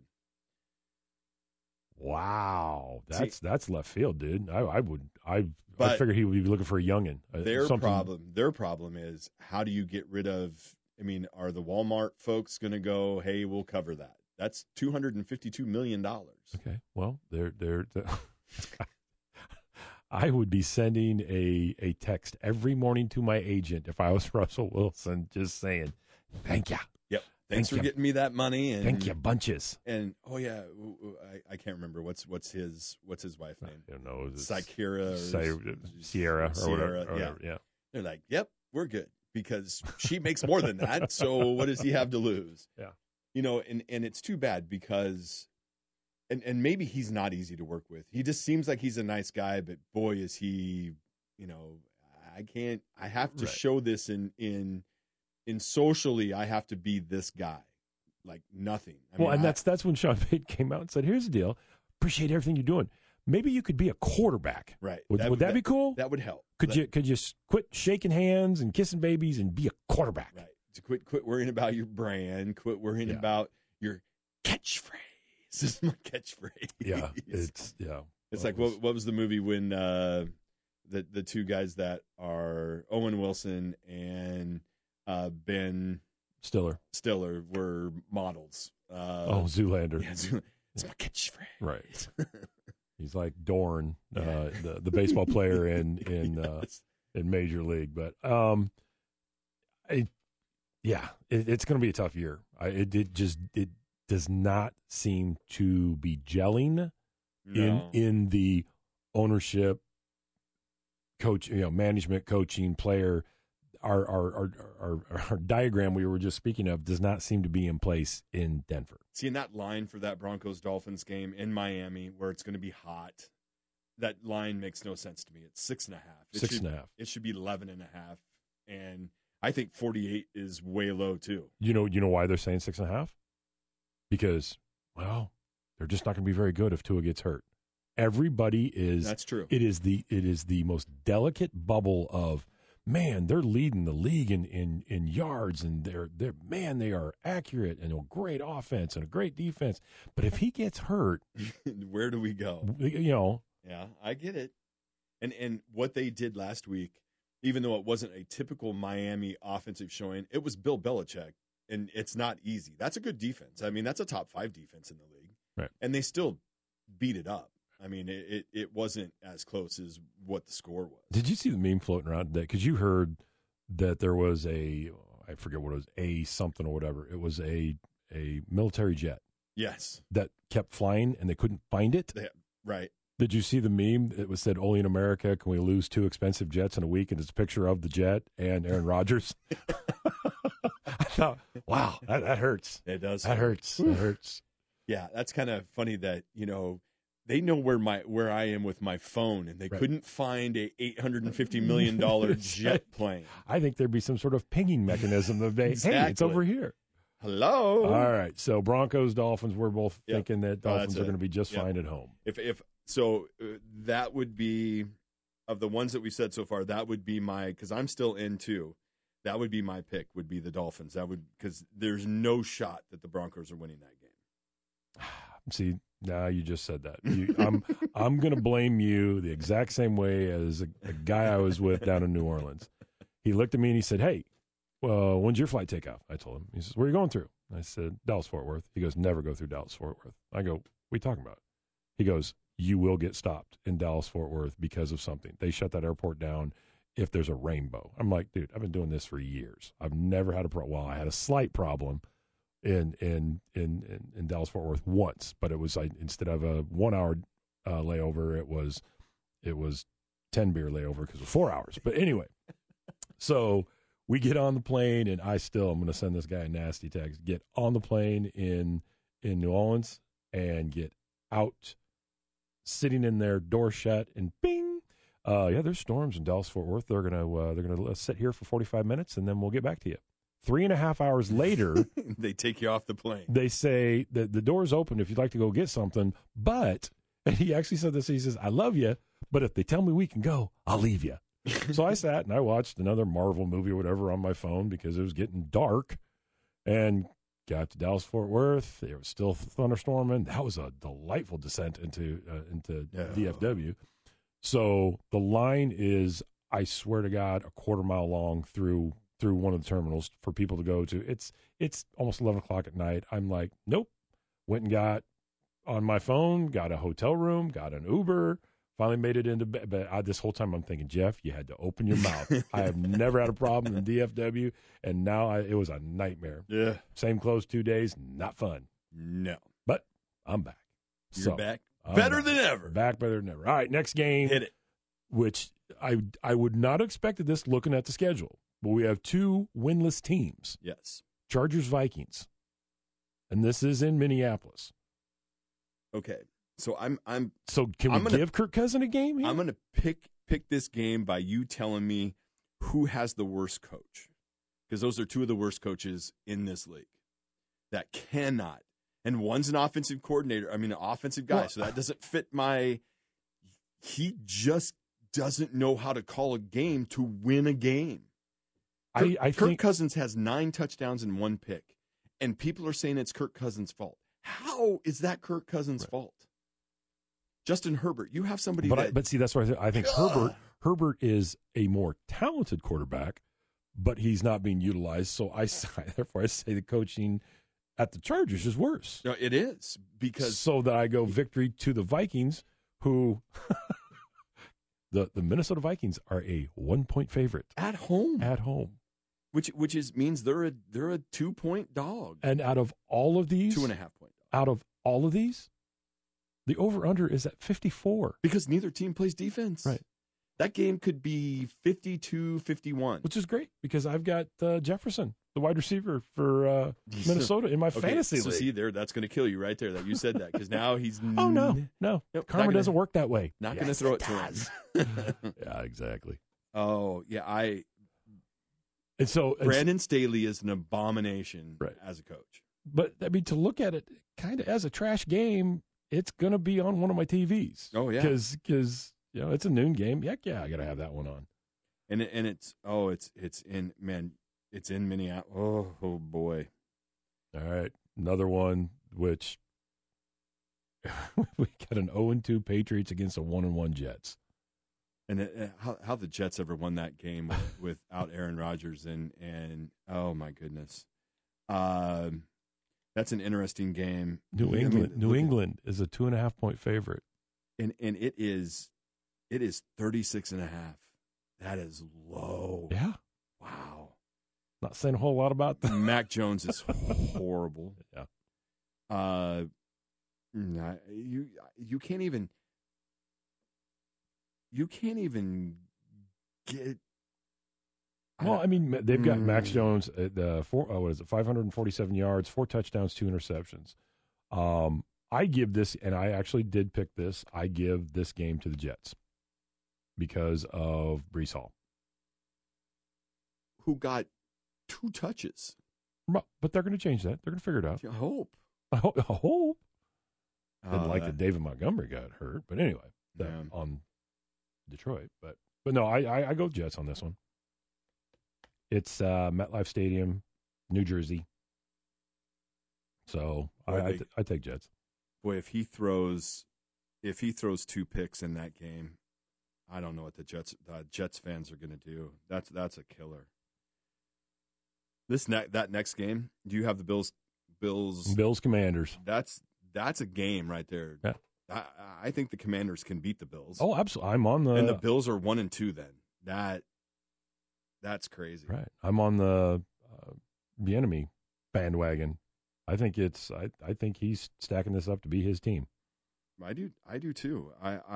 Wow, that's left field, dude. I figured he would be looking for a youngin. Their problem is, how do you get rid of? I mean, are the Walmart folks going to go, hey, we'll cover that? That's $252 million. Okay, well, they're I would be sending a text every morning to my agent if I was Russell Wilson, just saying, thank you. Yep. Thanks for getting me that money. And thank you, bunches. And I can't remember what's his wife name. I don't know. Sierra or whatever. Yeah. They're like, yep, we're good because she makes more than that. So what does he have to lose? Yeah. You know, and it's too bad because, and maybe he's not easy to work with. He just seems like he's a nice guy, but boy, is he, you know, I have to show this in socially, I have to be this guy, like nothing. And that's when Sean Payton came out and said, here's the deal. Appreciate everything you're doing. Maybe you could be a quarterback. Right. Would that be cool? That would help. Could you quit shaking hands and kissing babies and be a quarterback? Right. To quit worrying about your brand, quit worrying about your catchphrase. This is my catchphrase. Yeah. It's like what was the movie when the two guys that are Owen Wilson and Ben Stiller were models. Zoolander. Yeah, it's my catchphrase. Right. He's like Dorn, the baseball player in Major League. But it's going to be a tough year. It does not seem to be gelling in the ownership, coach, management, coaching, player. Our diagram we were just speaking of does not seem to be in place in Denver. See, in that line for that Broncos-Dolphins game in Miami where it's going to be hot, that line makes no sense to me. It's 6.5. 6.5. It should be 11.5. And I think 48 is way low too. You know why they're saying 6.5? Because, they're just not going to be very good if Tua gets hurt. Everybody is. That's true. It is the most delicate bubble of, man, they're leading the league in yards, and they are accurate and a great offense and a great defense. But if he gets hurt, where do we go? Yeah, I get it. And what they did last week, even though it wasn't a typical Miami offensive showing, it was Bill Belichick, and it's not easy. That's a good defense. I mean, that's a top 5 defense in the league, right? And they still beat it up. I mean, it wasn't as close as what the score was. Did you see the meme floating around today? Because you heard that there was I forget what it was, a something or whatever. It was a military jet. Yes. That kept flying and they couldn't find it. Right. Did you see the meme? It was said, only in America can we lose 2 expensive jets in a week, and it's a picture of the jet and Aaron Rodgers. I thought, wow, that hurts. It does. That hurts. That hurts. Yeah, that's kind of funny that, they know where I am with my phone, and they couldn't find a $850 million jet plane. I think there'd be some sort of pinging mechanism of, hey, it's over here. Hello. All right. So Broncos, Dolphins. We're both Yep. thinking that Dolphins are going to be just Yep. fine at home. If so, that would be of the ones that we said so far. That would be my, because I'm still in too. That would be my pick. Would be the Dolphins. That would, because there's no shot that the Broncos are winning that game. See, now you just said that. I'm going to blame you the exact same way as a guy I was with down in New Orleans. He looked at me and he said, "Hey, well, when's your flight take off?" I told him. He says, "Where are you going through?" I said, "Dallas-Fort Worth." He goes, "Never go through Dallas-Fort Worth." I go, "What are you talking about?" He goes, "You will get stopped in Dallas-Fort Worth because of something. They shut that airport down if there's a rainbow." I'm like, dude, I've been doing this for years. I've never had a problem. Well, I had a slight problem in Dallas-Fort Worth once, but it was instead of a 1 hour layover, it was 10 beer layover because of 4 hours. But anyway, so we get on the plane, and I'm going to send this guy a nasty text. Get on the plane in New Orleans and get out, sitting in there, door shut, and bing. There's storms in Dallas-Fort Worth. They're gonna sit here for 45 minutes, and then we'll get back to you. 3.5 hours later, they take you off the plane. They say that the door's open if you'd like to go get something, but, and he actually said this, he says, "I love you, but if they tell me we can go, I'll leave you." So I sat and I watched another Marvel movie or whatever on my phone because it was getting dark, and got to Dallas-Fort Worth. It was still thunderstorming. That was a delightful descent into DFW. So the line is, I swear to God, a quarter mile long through one of the terminals for people to go to. It's almost 11 o'clock at night. I'm like, nope. Went and got on my phone, got a hotel room, got an Uber, finally made it into bed. But this whole time I'm thinking, Jeff, you had to open your mouth. I have never had a problem in DFW, and now it was a nightmare. Yeah. Same clothes 2 days, not fun. No. But I'm back. You're back? Better than ever. Back better than ever. All right, next game. Hit it. Which I would not have expected this looking at the schedule. But we have two winless teams. Yes. Chargers, Vikings. And this is in Minneapolis. Okay. So So can we give Kirk Cousins a game here? I'm going to pick this game by you telling me who has the worst coach. Because those are two of the worst coaches in this league. That cannot. And one's an offensive coordinator. I mean, an offensive guy. So that doesn't fit he just doesn't know how to call a game to win a game. I Kirk think Cousins has 9 touchdowns and 1 pick, and people are saying it's Kirk Cousins' fault. How is that Kirk Cousins' fault? Justin Herbert, you have somebody but see, that's why I think Herbert is a more talented quarterback, but he's not being utilized. So therefore I say the coaching at the Chargers is worse. No, it is because so that I go victory to the Vikings, who the Minnesota Vikings are a 1-point favorite at home. Which means they're a 2-point dog. And out of all of these, 2.5 point dog. Out of all of these, the over/under is at 54 because neither team plays defense. Right. That game could be 52-51, which is great because I've got Jefferson, the wide receiver for Minnesota, in my fantasy league. See there, that's going to kill you right there. That you said that because now he's no, karma doesn't work that way. Not going to throw it to him. Yeah, exactly. Oh yeah, And so Brandon Staley is an abomination as a coach. But I mean, to look at it kind of as a trash game, it's going to be on one of my TVs. Oh yeah, because it's a noon game. Heck yeah, I got to have that one on. And it's in Minneapolis. Oh boy. All right, another one which we got an 0-2 Patriots against a 1-1 Jets. And how the Jets ever won that game without Aaron Rodgers and oh my goodness, that's an interesting game. New England is a 2.5-point favorite, and it is 36.5. That is low. Yeah. Wow. Not saying a whole lot about that. Mac Jones is horrible. Yeah. You can't even. You can't even get. Well, I mean, they've got Max Jones at 547 yards, 4 touchdowns, 2 interceptions. I give this, and I actually did pick this. I give this game to the Jets because of Breece Hall, who got 2 touches. But they're going to change that. They're going to figure it out. I hope. I hope. Didn't like that that David Montgomery got hurt, but anyway, Yeah. on Detroit. But no, I go Jets on this one. It's MetLife Stadium, New Jersey. So I take Jets. Boy, if he throws 2 picks in that game, I don't know what the Jets fans are going to do. That's a killer. That next game, do you have the Bills Commanders? That's a game right there. Yeah. I think the Commanders can beat the Bills. Oh, absolutely. I'm on and the Bills are 1-2 then. That's crazy. Right. I'm on the enemy bandwagon. I think he's stacking this up to be his team. I do too.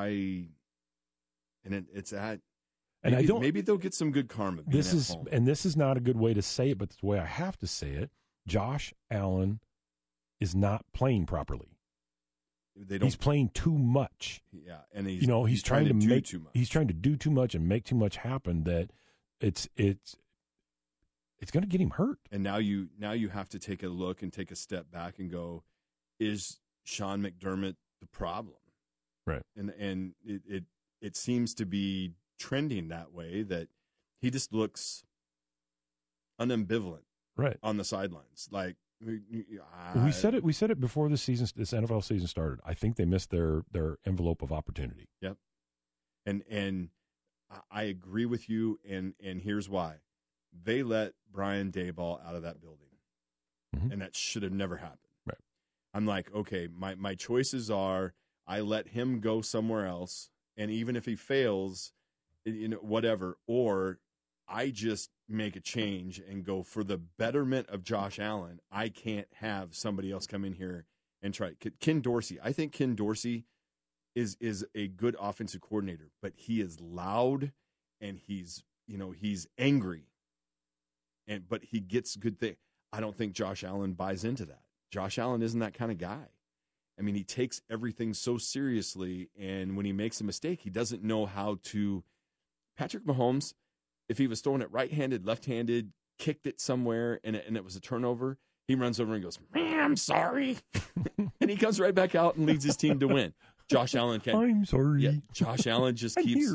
It's at and maybe, I don't maybe they'll get some good karma. This is not a good way to say it, but it's the way I have to say it. Josh Allen is not playing properly. He's playing too much. Yeah, and he's trying to do too much. He's trying to do too much and make too much happen that it's going to get him hurt. And now you have to take a look and take a step back and go, is Sean McDermott the problem? Right. And it seems to be trending that way, that he just looks unambivalent right on the sidelines. Like we said it before this NFL season started. I think they missed their envelope of opportunity. Yep. And I agree with you, and here's why. They let Brian Daboll out of that building. Mm-hmm. And that should have never happened. Right. I'm like, okay, my choices are I let him go somewhere else, and even if he fails, whatever, or I just make a change and go for the betterment of Josh Allen. I can't have somebody else come in here and try. Ken Dorsey, I think Ken Dorsey is a good offensive coordinator, but he is loud and he's angry, but he gets good things. I don't think Josh Allen buys into that. Josh Allen isn't that kind of guy. I mean, he takes everything so seriously, and when he makes a mistake, he doesn't know how to. Patrick Mahomes, if he was throwing it right-handed, left-handed, kicked it somewhere, and it was a turnover, he runs over and goes, "Man, I'm sorry," and he comes right back out and leads his team to win. Josh Allen can't. I'm sorry. Yeah, Josh Allen just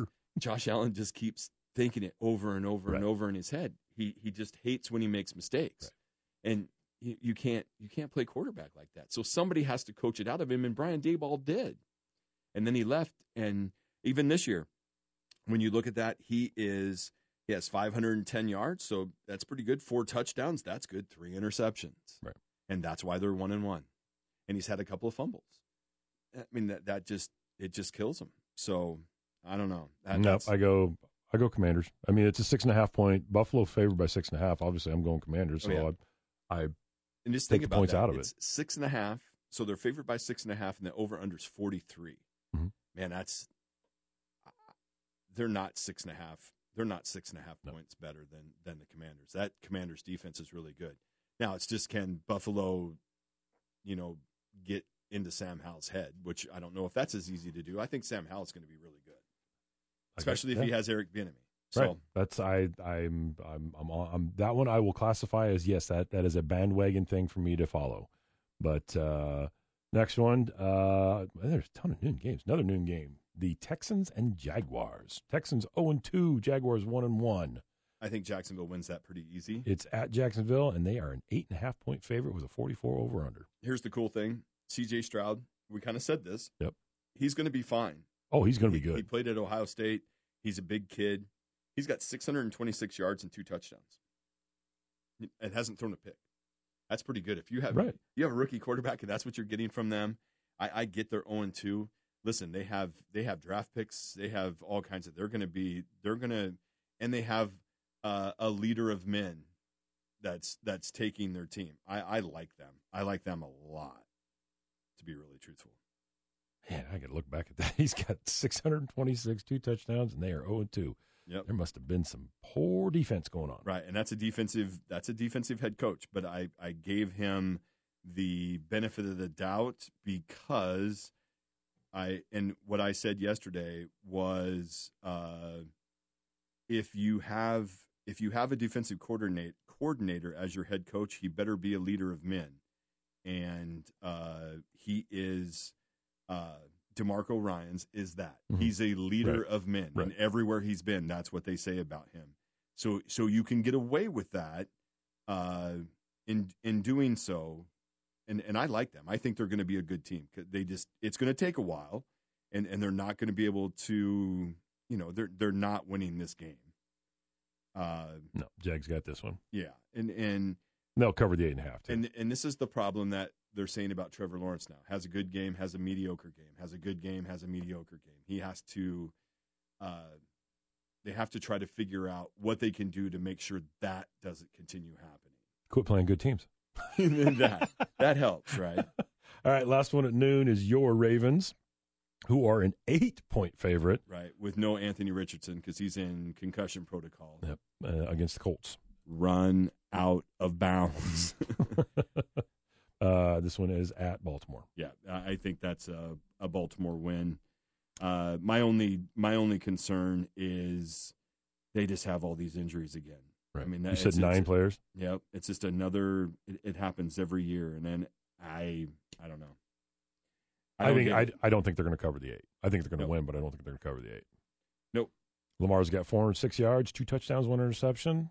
keeps thinking it over and over and over in his head. He just hates when he makes mistakes, and you can't play quarterback like that. So somebody has to coach it out of him, and Brian Daboll did. And then he left, and even this year, when you look at that, he has 510 yards, so that's pretty good. 4 touchdowns, that's good. 3 interceptions, right? And that's why they're 1-1. And he's had a couple of fumbles. I mean, that just kills him. So I don't know. I go Commanders. I mean, it's a 6.5 point. Buffalo favored by 6.5. Obviously, I'm going Commanders. So I and just take think the about points that. out of it. It's 6.5. So they're favored by 6.5, and the over under is 43. Mm-hmm. Man, they're not 6.5. They're not 6.5 points better than the Commanders. That Commanders defense is really good. Now it's just, can Buffalo, get into Sam Howell's head, which I don't know if that's as easy to do. I think Sam Howell's going to be really good, especially if he has Eric Bieniemy. So right. That's I'm on that one. I will classify as yes. That is a bandwagon thing for me to follow. But next one, there's a ton of noon games. Another noon game. The Texans and Jaguars. Texans 0-2, Jaguars 1-1. I think Jacksonville wins that pretty easy. It's at Jacksonville, and they are an 8.5 point favorite with a 44 over under. Here's the cool thing: C.J. Stroud. We kind of said this. Yep. He's going to be fine. Oh, he's going to be good. He played at Ohio State. He's a big kid. He's got 626 yards and 2 touchdowns. It hasn't thrown a pick. That's pretty good. If you have a rookie quarterback and that's what you're getting from them, I get their 0-2. Listen, they have draft picks. They have all kinds of. And they have a leader of men that's taking their team. I like them. I like them a lot, to be really truthful. Man, I got to look back at that. He's got 626, 2 touchdowns, and they are 0-2. Yep. There must have been some poor defense going on. Right, and that's a defensive head coach. But I gave him the benefit of the doubt because what I said yesterday was if you have a defensive coordinator as your head coach, he better be a leader of men. And he is DeMarco Ryans is that. Mm-hmm. He's a leader of men. Right. And everywhere he's been, that's what they say about him. So you can get away with that in doing so. And I like them. I think they're going to be a good team. It's going to take a while, and they're not going to be able to, they're not winning this game. No, Jags got this one. Yeah, and they'll cover the 8.5 too. And this is the problem that they're saying about Trevor Lawrence now. Has a good game, has a mediocre game. Has a good game, has a mediocre game. He has to. They have to try to figure out what they can do to make sure that doesn't continue happening. Quit playing good teams. that helps, right? All right, last one at noon is your Ravens, who are an 8-point favorite. Right, with no Anthony Richardson because he's in concussion protocol. Yep, against the Colts. Run out of bounds. This one is at Baltimore. Yeah, I think that's a Baltimore win. My only concern is they just have all these injuries again. Right. I mean, you said 9 players. Yep, it's just another. It happens every year, and then I don't know. I don't think they're going to cover the 8. I think they're going to win, but I don't think they're going to cover the 8. Nope. Lamar's got 406 yards, 2 touchdowns, 1 interception.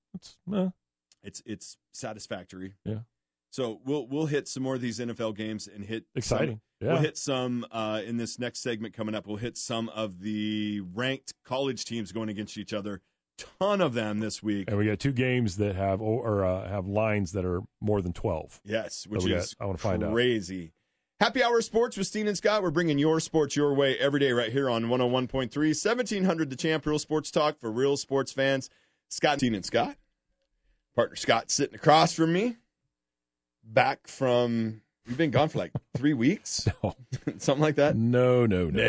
It's satisfactory. Yeah. So we'll hit some more of these NFL games and hit exciting. We'll hit some in this next segment coming up. We'll hit some of the ranked college teams going against each other. Ton of them this week, and we got 2 games that have have lines that are more than 12. Yes, which is I want to find crazy. Happy Hour Sports with Steen and Scott. We're bringing your sports your way every day right here on 101.3, 1700 The Champ, real sports talk for real sports fans. Scott, Steen and Scott. Partner Scott sitting across from me. Back from, you've been gone for like 3 weeks? No. Something like that? No.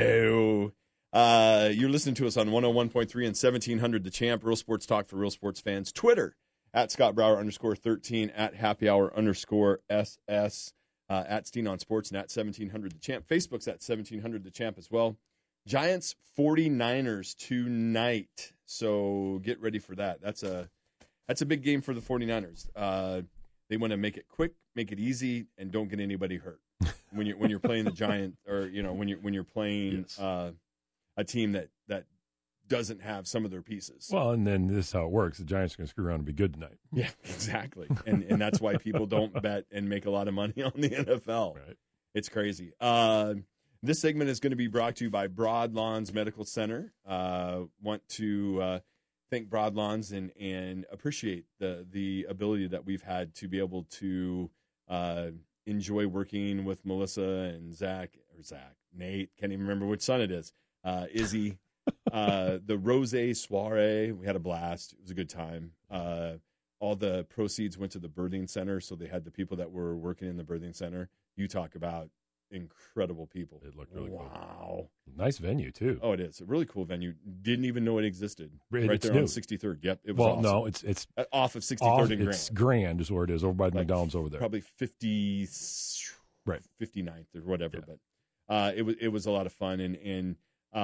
You're listening to us on 101.3 and 1700 The Champ, real sports talk for real sports fans. Twitter, at Scott Brower _13, at Happy Hour _SS, at Steen on Sports, and at 1700 The Champ. Facebook's at 1700 The Champ as well. Giants 49ers tonight, so get ready for that. That's a big game for the 49ers. They want to make it quick, make it easy, and don't get anybody hurt when you're playing the Giant, or when you're playing a team that doesn't have some of their pieces. Well, and then this is how it works: the Giants are going to screw around and be good tonight. Yeah, exactly, and that's why people don't bet and make a lot of money on the NFL. Right. It's crazy. This segment is going to be brought to you by Broadlawns Medical Center. Want to thank Broadlawns and appreciate the ability that we've had to be able to enjoy working with Melissa and Nate, can't even remember which son it is, Izzy, the Rose Soiree. We had a blast. It was a good time. All the proceeds went to the birthing center, so they had the people that were working in the birthing center. You talk about incredible people. It looked really cool. Wow. Nice venue, too. Oh, it is. A really cool venue. Didn't even know it existed. Right there new. On 63rd. Yep. It was awesome. No, it's off of 63rd and Grand. It's Grand is where it is, over by the McDonald's over there. Probably 50, right. 59th or whatever. Yeah. But it was a lot of fun. And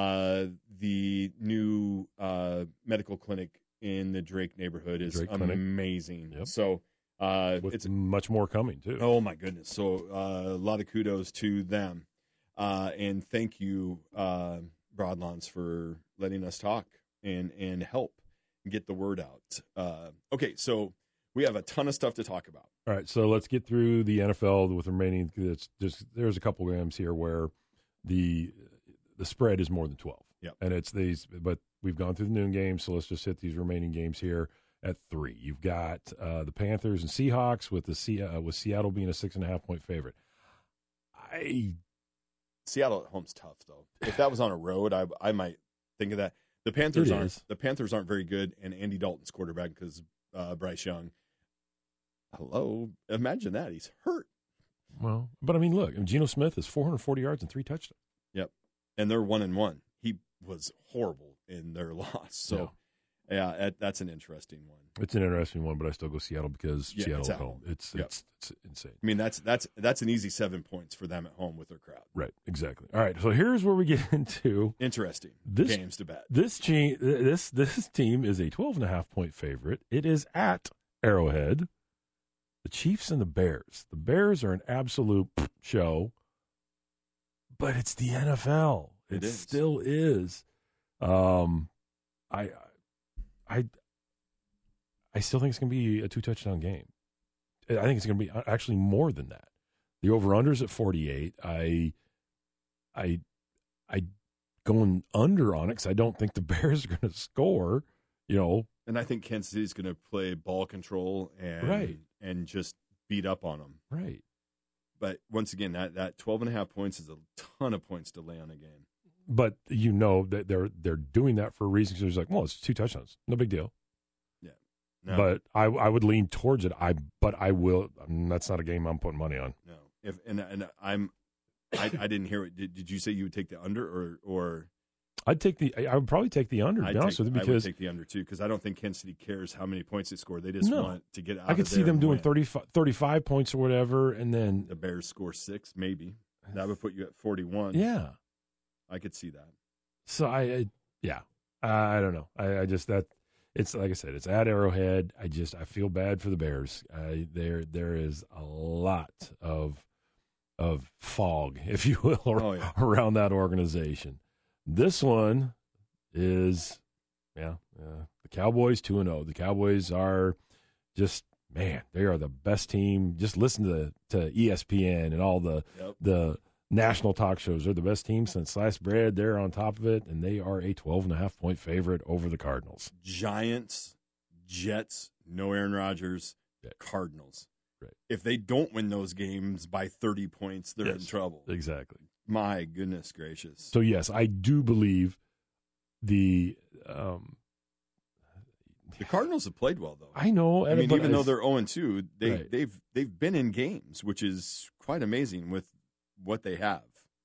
the new medical clinic in the Drake neighborhood is amazing. Yep. So it's much more coming too. Oh my goodness! So a lot of kudos to them, and thank you, Broadlawns, for letting us talk and help get the word out. Okay, so we have a ton of stuff to talk about. All right, so let's get through the NFL with remaining. There's a couple games here where the spread is more than 12. Yep. And it's these, but we've gone through the noon games, so let's just hit these remaining games here. At 3, you've got the Panthers and Seahawks with Seattle being a 6.5-point favorite. Seattle at home's tough though. If that was on a road, I might think of that. The Panthers aren't very good, and Andy Dalton's quarterback because Bryce Young. Hello, imagine that he's hurt. Well, but I mean, look, Geno Smith is 440 yards and 3 touchdowns. Yep, and they're 1-1. He was horrible in their loss. So. Yeah. Yeah, that's an interesting one. It's an interesting one, but I still go Seattle because Seattle's at home. It's insane. I mean, that's an easy 7 points for them at home with their crowd. Right, exactly. All right, so here's where we get into interesting games to bet. This team is a 12.5-point favorite. It is at Arrowhead. The Chiefs and the Bears. The Bears are an absolute show, but it's the NFL. It still is. I still think it's going to be a 2-touchdown game. I think it's going to be actually more than that. The over-under's at 48. I going under on it because I don't think the Bears are going to score, And I think Kansas City's going to play ball control and just beat up on them. Right. But once again, that 12.5 points is a ton of points to lay on a game. But that they're doing that for a reason. Because it's like, well, it's 2 touchdowns, no big deal. Yeah. No. But I would lean towards it. But I will. That's not a game I'm putting money on. No. I didn't hear it. Did you say you would take the under or? I would probably take the under. To be honest with you, because I would take the under too, because I don't think Kansas City cares how many points they score. They just want to get out. I could see them doing 35 points or whatever, and then the Bears score 6, maybe that would put you at 41. Yeah, I could see that. So I don't know. I just that it's like I said, it's at Arrowhead. I feel bad for the Bears. There is a lot of fog, if you will, around that organization. This one is, the Cowboys 2-0. The Cowboys are just, they are the best team. Just listen to ESPN and all the national talk shows. They're the best team since sliced bread. They're on top of it, and they are a 12.5-point favorite over the Cardinals. Giants, Jets, no Aaron Rodgers, Cardinals. Right. If they don't win those games by 30 points, they're in trouble. Exactly. My goodness gracious. So, yes, I do believe the Cardinals have played well, though. I know. I mean, even though they're 0-2, they've been in games, which is quite amazing with what they have.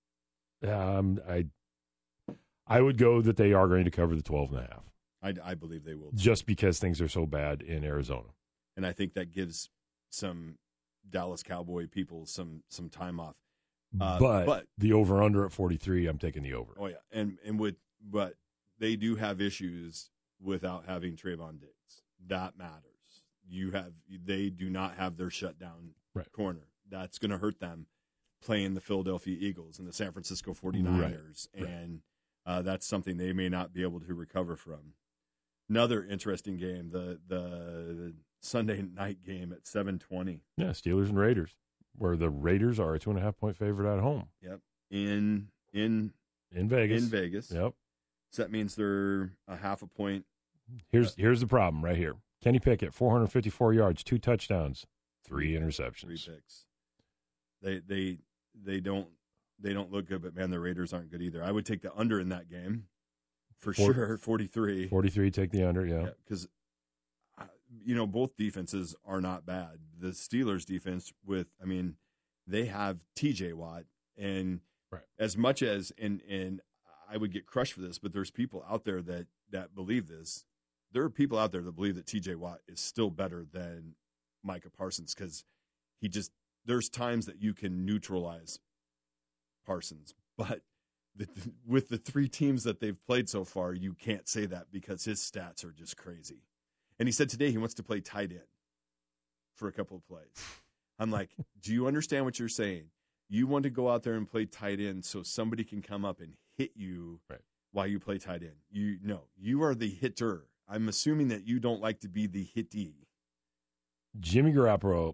I would go that they are going to cover the 12.5. I believe they will. Just because things are so bad in Arizona. And I think that gives some Dallas Cowboy people some time off. But the over-under at 43, I'm taking the over. Oh, yeah. But they do have issues without having Trayvon Diggs. That matters. They do not have their shutdown corner. That's going to hurt them playing the Philadelphia Eagles and the San Francisco 49ers. Right. And that's something they may not be able to recover from. Another interesting game, the Sunday night game at 7:20. Yeah, Steelers and Raiders, where the Raiders are a 2.5-point favorite at home. Yep. In Vegas. In Vegas. Yep. So that means they're a half a point. Here's the problem right here. Kenny Pickett, 454 yards, 2 touchdowns, 3 interceptions. 3 picks. They don't look good, but man, the Raiders aren't good either. I would take the under in that game for sure. 43. 43, take the under, yeah. Because both defenses are not bad. The Steelers defense they have TJ Watt, and as much as and I would get crushed for this, but there's people out there that believe this. There are people out there that believe that TJ Watt is still better than Micah Parsons because there's times that you can neutralize Parsons, but with the 3 teams that they've played so far, you can't say that because his stats are just crazy. And he said today he wants to play tight end for a couple of plays. I'm like, do you understand what you're saying? You want to go out there and play tight end so somebody can come up and hit you while you play tight end. You are the hitter. I'm assuming that you don't like to be the hittee. Jimmy Garoppolo,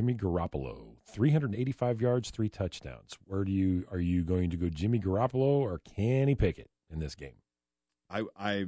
385 yards, 3 touchdowns. Are you going to go Jimmy Garoppolo or Kenny Pickett in this game? I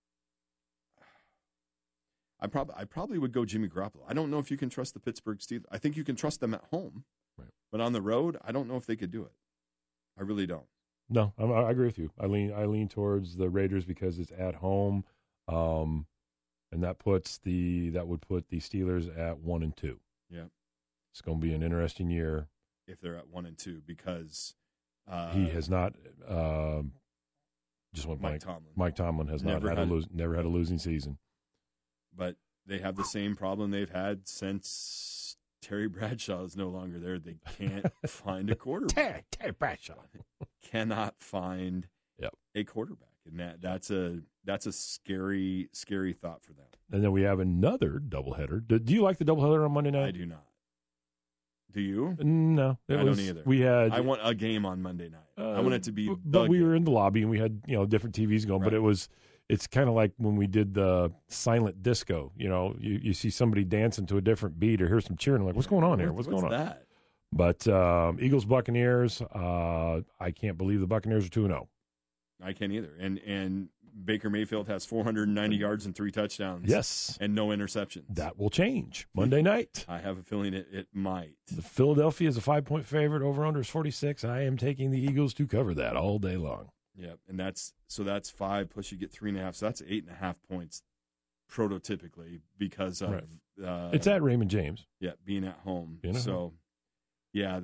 probably would go Jimmy Garoppolo. I don't know if you can trust the Pittsburgh Steelers. I think you can trust them at home, but on the road, I don't know if they could do it. I really don't. No, I agree with you. I lean towards the Raiders because it's at home, and that would put the Steelers at 1-2. Yeah, it's going to be an interesting year if they're at 1-2 because he has not. Just went Mike blank. Tomlin. Mike Tomlin has never had a losing season. But they have the same problem they've had since Terry Bradshaw is no longer there. They can't find a quarterback. Terry Bradshaw cannot find a quarterback, and that's a scary thought for them. And then we have another doubleheader. Do you like the doubleheader on Monday night? I do not. Do you? No, I don't either. We had. I want a game on Monday night. I want it to be. But we were in the lobby and we had different TVs going. Right. But it's kind of like when we did the silent disco. You see somebody dancing to a different beat or hear some cheering. Like, what's going on here? What's going on? That? But Eagles Buccaneers. I can't believe the Buccaneers are 2-0. I can't either. And Baker Mayfield has 490 yards and 3 touchdowns. Yes. And no interceptions. That will change Monday night. I have a feeling it might. The Philadelphia is a 5-point favorite. Over-under is 46. I am taking the Eagles to cover that all day long. Yeah, and that's 5 plus you get 3.5. So that's 8.5 points prototypically because of it's at Raymond James. Yeah, being at home. Being at home. Yeah,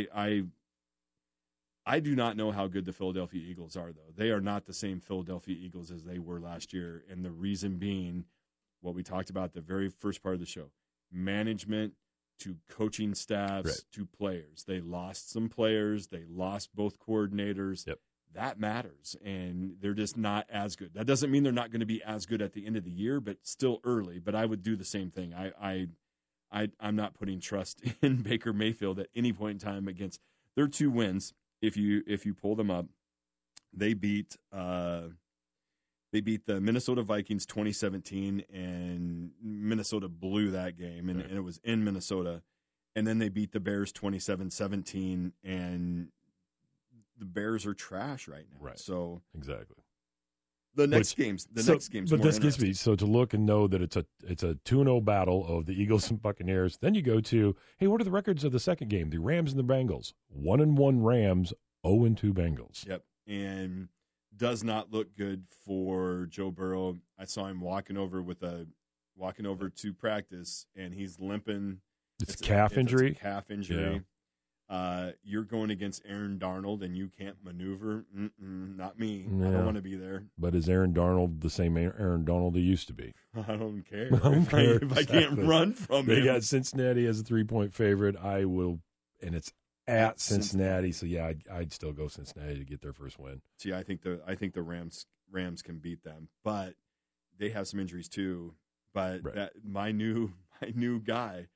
I do not know how good the Philadelphia Eagles are, though. They are not the same Philadelphia Eagles as they were last year, and the reason being what we talked about the very first part of the show, management to coaching staffs to players. They lost some players. They lost both coordinators. Yep. That matters, and they're just not as good. That doesn't mean they're not going to be as good at the end of the year, but still early. But I would do the same thing. I'm not putting trust in Baker Mayfield at any point in time against their 2 wins. If you pull them up, they beat the Minnesota Vikings 2017, and Minnesota blew that game, and it was in Minnesota. And then they beat the Bears 27-17, and the Bears are trash right now. Right. So exactly. The next game's But more this gives me to look and know that it's a 2-0 battle of the Eagles and Buccaneers. Then you go to, hey, what are the records of the second game? The Rams and the Bengals. 1-1 Rams, 0-2 Bengals. Yep, and does not look good for Joe Burrow. I saw him walking over to practice, and he's limping. It's a calf injury. It's a calf injury. Yeah. You're going against Aaron Darnold and you can't maneuver. Not me. Yeah. I don't want to be there. But is Aaron Darnold the same Aaron Darnold he used to be? I don't care. If I can't run from him. They got Cincinnati as a 3-point favorite. I will, and it's at Cincinnati. So yeah, I'd still go Cincinnati to get their first win. See, I think the Rams can beat them, but they have some injuries too. But my new guy.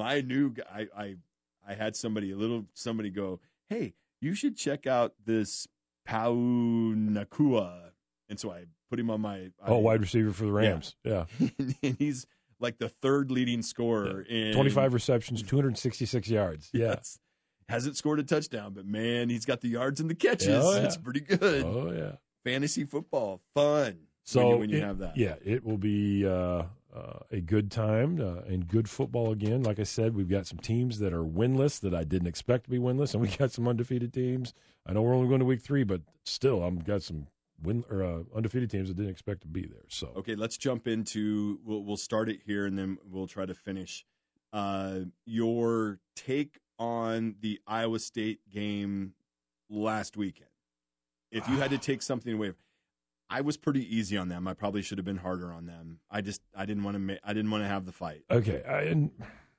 I had somebody go, hey, you should check out this Pau Nakua. And so I put him on my wide receiver for the Rams. Yeah. And he's like the third leading scorer in 25 receptions, 266 yards. Yeah. Yes. Hasn't scored a touchdown, but man, he's got the yards and the catches. Oh, yeah. It's pretty good. Oh yeah. Fantasy football, fun. So when you have that. Yeah, it will be a good time and good football again. Like I said, we've got some teams that are winless that I didn't expect to be winless, and we got some undefeated teams. I know we're only going to week 3, but still, I've got some undefeated teams that didn't expect to be there. So okay, let's jump into. We'll start it here, and then we'll try to finish. Your take on the Iowa State game last weekend. If you had to take something away. I was pretty easy on them. I probably should have been harder on them. I didn't want to have the fight. Okay,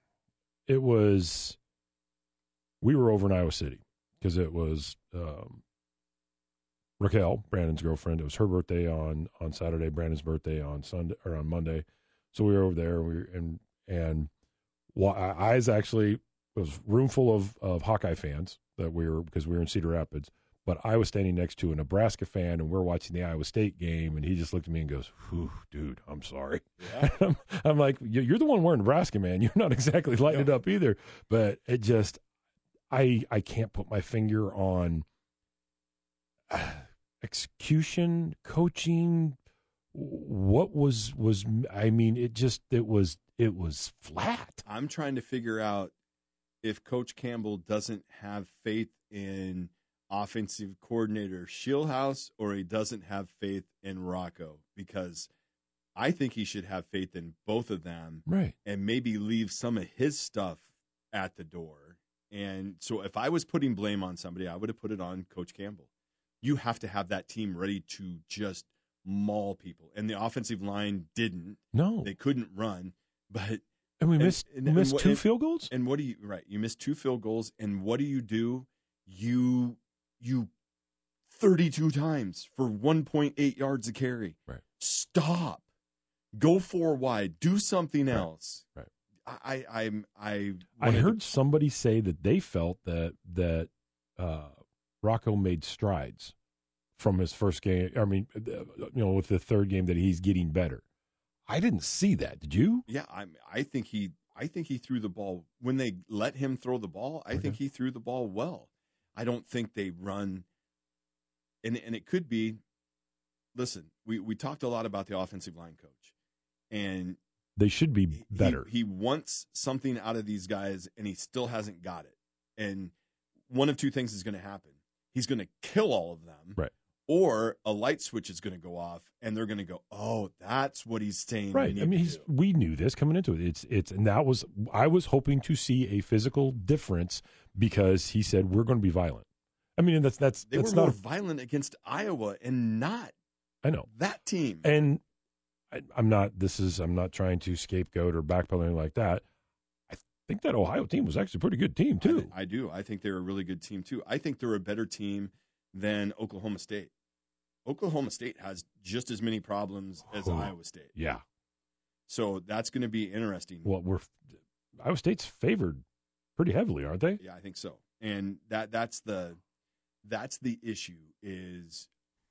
we were over in Iowa City because it was Raquel, Brandon's girlfriend. It was her birthday on Saturday, Brandon's birthday on Sunday or on Monday. So we were over there. It was a room full of Hawkeye fans because we were in Cedar Rapids. But I was standing next to a Nebraska fan, and we're watching the Iowa State game, and he just looked at me and goes, "Whew, dude, I'm sorry." Yeah. I'm like, "You're the one wearing Nebraska, man. You're not exactly lighting it up either." But it just, I can't put my finger on execution, coaching. What was? I mean, it was flat. I'm trying to figure out if Coach Campbell doesn't have faith in offensive coordinator Shieldhouse, or he doesn't have faith in Rocco, because I think he should have faith in both of them, right? And maybe leave some of his stuff at the door. And so if I was putting blame on somebody, I would have put it on Coach Campbell. You have to have that team ready to just maul people. And the offensive line didn't. No. They couldn't run. But we missed 2 field goals? And what do you – right. You missed 2 field goals. And what do? You 32 times for 1.8 yards a carry. Right. Stop. Go 4 wide. Do something else. Right. I heard somebody say that they felt that Rocco made strides from his first game. I mean, with the third game that he's getting better. I didn't see that. Did you? Yeah, I think he threw the ball when they let him throw the ball. I think he threw the ball well. I don't think they run, and it could be. Listen, we talked a lot about the offensive line coach, and they should be better. He wants something out of these guys, and he still hasn't got it. And one of two things is going to happen: he's going to kill all of them, right? Or a light switch is going to go off, and they're going to go, "Oh, that's what he's saying." Right. I mean, we knew this coming into it. And that was, I was hoping to see a physical difference because he said we're going to be violent. I mean, and they were more violent against Iowa and not. I know that team. And I'm not trying to scapegoat or backpedal or anything like that. I think that Ohio team was actually a pretty good team too. I do. I think they're a really good team too. I think they're a better team than Oklahoma State. Oklahoma State has just as many problems as Iowa State. Yeah. So that's going to be interesting. Well, Iowa State's favored pretty heavily, aren't they? Yeah, I think so. And that's the issue is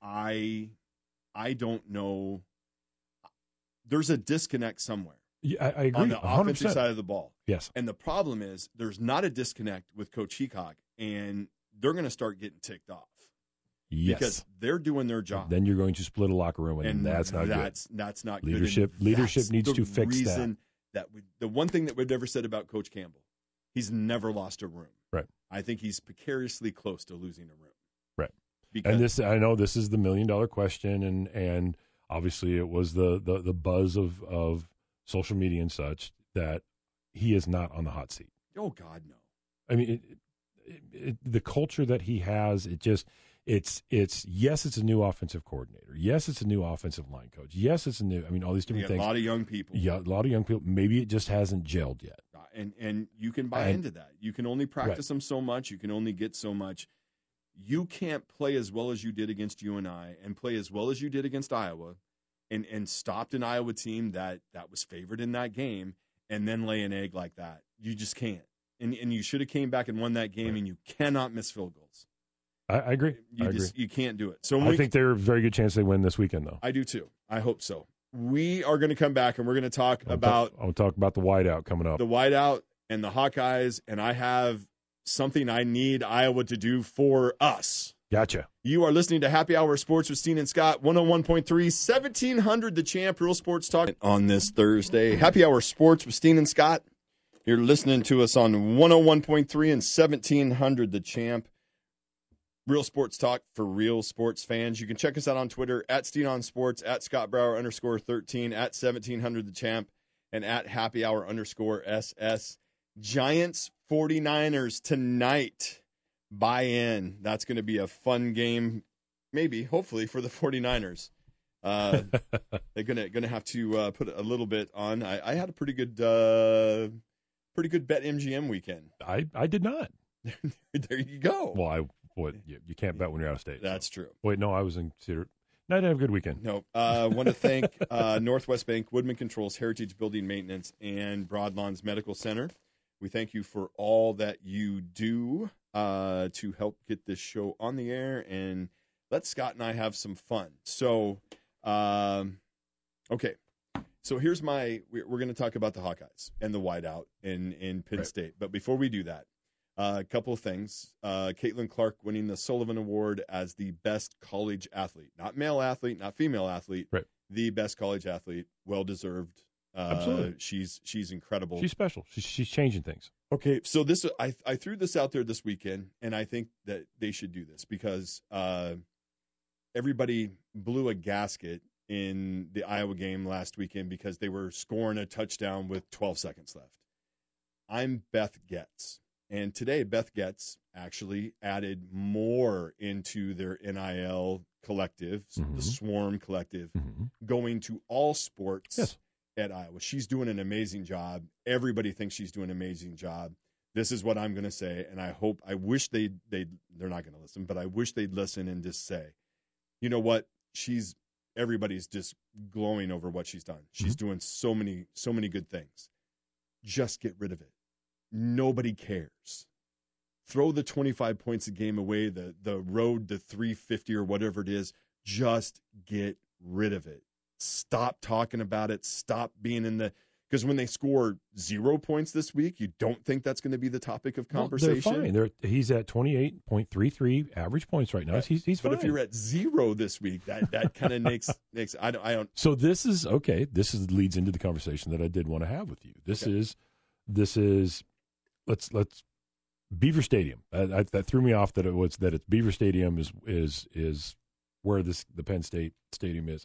I don't know. There's a disconnect somewhere. Yeah, I agree. On the 100%. offensive side of the ball. Yes. And the problem is there's not a disconnect with Coach Heacock, and they're going to start getting ticked off. Yes. Because they're doing their job. Then you're going to split a locker room, and that's not good. That's not leadership, good. Leadership needs to fix that. The one thing that we've never said about Coach Campbell, he's never lost a room. Right. I think he's precariously close to losing a room. Right. Because, and I know this is the $1 million question, and obviously it was the buzz of social media and such that he is not on the hot seat. Oh God, no. I mean, the culture that he has, it's yes, it's a new offensive coordinator. Yes, it's a new offensive line coach. Yes, it's all these different things. A lot of young people. Yeah, a lot of young people. Maybe it just hasn't gelled yet. And you can buy into that. You can only practice them so much. You can only get so much. You can't play as well as you did against UNI and play as well as you did against Iowa and stopped an Iowa team that was favored in that game and then lay an egg like that. You just can't. And you should have came back and won that game, and you cannot miss field goals. I agree. You can't do it. So I think they're a very good chance they win this weekend, though. I do too. I hope so. We are going to come back and we're going to talk I'll talk about the whiteout coming up. The whiteout and the Hawkeyes, and I have something I need Iowa to do for us. Gotcha. You are listening to Happy Hour Sports with Steen and Scott, 101.3, 1700 The Champ, Real Sports Talk. On this Thursday, Happy Hour Sports with Steen and Scott. You're listening to us on 101.3 and 1700 The Champ. Real Sports Talk for real sports fans. You can check us out on Twitter at SteenOnSports, at ScottBrower_13, at 1700 The Champ, and at Happy Hour _SS. Giants 49ers tonight. Buy in. That's going to be a fun game, maybe, hopefully, for the 49ers. They're gonna have to put a little bit on. I had a pretty good bet MGM weekend. I did not. There you go. Well, you can't bet when you're out of state. That's true. Wait, no, I was in Cedar. No, I didn't have a good weekend. No. Want to thank Northwest Bank, Woodman Controls, Heritage Building Maintenance, and Broadlawns Medical Center. We thank you for all that you do to help get this show on the air and let Scott and I have some fun. So, okay. So here's we're going to talk about the Hawkeyes and the whiteout in Penn State. But before we do that, a couple of things. Caitlin Clark winning the Sullivan Award as the best college athlete. Not male athlete, not female athlete. Right. The best college athlete. Well-deserved. Absolutely. She's incredible. She's special. She's changing things. Okay, so I threw this out there this weekend, and I think that they should do this because everybody blew a gasket in the Iowa game last weekend because they were scoring a touchdown with 12 seconds left. I'm Beth Getz. And today, Beth Getz actually added more into their NIL collective, the Swarm Collective, going to all sports at Iowa. She's doing an amazing job. Everybody thinks she's doing an amazing job. This is what I'm going to say, and I wish they're not going to listen, but I wish they'd listen and just say, you know what? She's everybody's just glowing over what she's done. She's doing so many good things. Just get rid of it. Nobody cares. Throw the 25 points a game away, the road to 350 or whatever it is. Just get rid of it. Stop talking about it. Stop being in the – because when they score 0 points this week, you don't think that's going to be the topic of conversation? Well, they're fine. He's at 28.33 average points right now. Right. He's fine. But if you're at 0 this week, that kind of makes I don't. So this is okay. This leads into the conversation that I did want to have with you. This is let's Beaver Stadium. That threw me off that it's Beaver Stadium is where the Penn State Stadium is.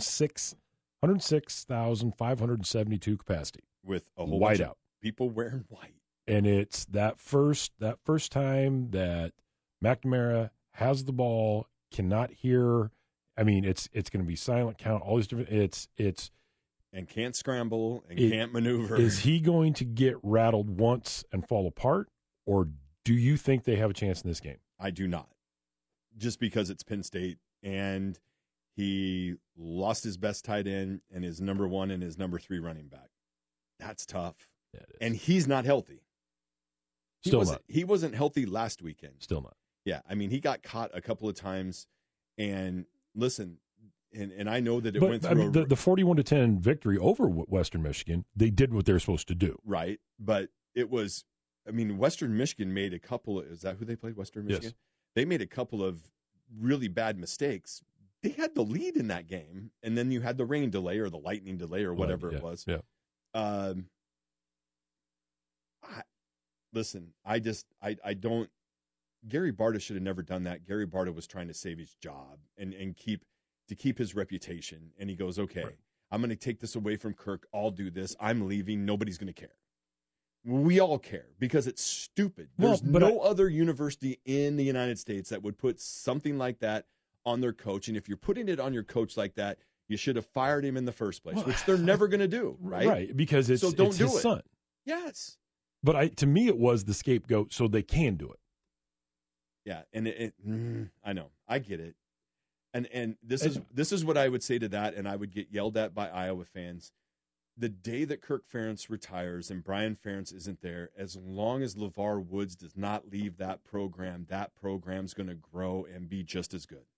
106,572 capacity with a whole white bunch out of people wearing white. And it's that first time that McNamara has the ball, cannot hear. I mean, it's going to be silent count. All these different. It's and can't scramble and can't maneuver. Is he going to get rattled once and fall apart, or do you think they have a chance in this game? I do not, just because it's Penn State and he lost his best tight end and his number 1 and his number 3 running back. That's tough. Yeah, it is. And he's not healthy. He wasn't healthy last weekend. Still not. Yeah, I mean, he got caught a couple of times. And listen, and I know that it went through. I mean, the 41-10 victory over Western Michigan, they did what they were supposed to do. Right, but it was. I mean, Western Michigan made a couple of. Is that who they played? Western Michigan. Yes. They made a couple of really bad mistakes. They had the lead in that game, and then you had the rain delay or the lightning delay or whatever it was. Yeah. Listen, I don't. Gary Barta should have never done that. Gary Barta was trying to save his job and keep his reputation. And he goes, okay, right. I'm going to take this away from Kirk. I'll do this. I'm leaving. Nobody's going to care. We all care because it's stupid. There's no other university in the United States that would put something like that on their coach. And if you're putting it on your coach like that, you should have fired him in the first place, which they're never going to do, right? Right, because it's his son. Yes. But to me, it was the scapegoat, so they can do it. Yeah, and I know. I get it. And this is what I would say to that, and I would get yelled at by Iowa fans. The day that Kirk Ferentz retires and Brian Ferentz isn't there, as long as LeVar Woods does not leave that program's going to grow and be just as good.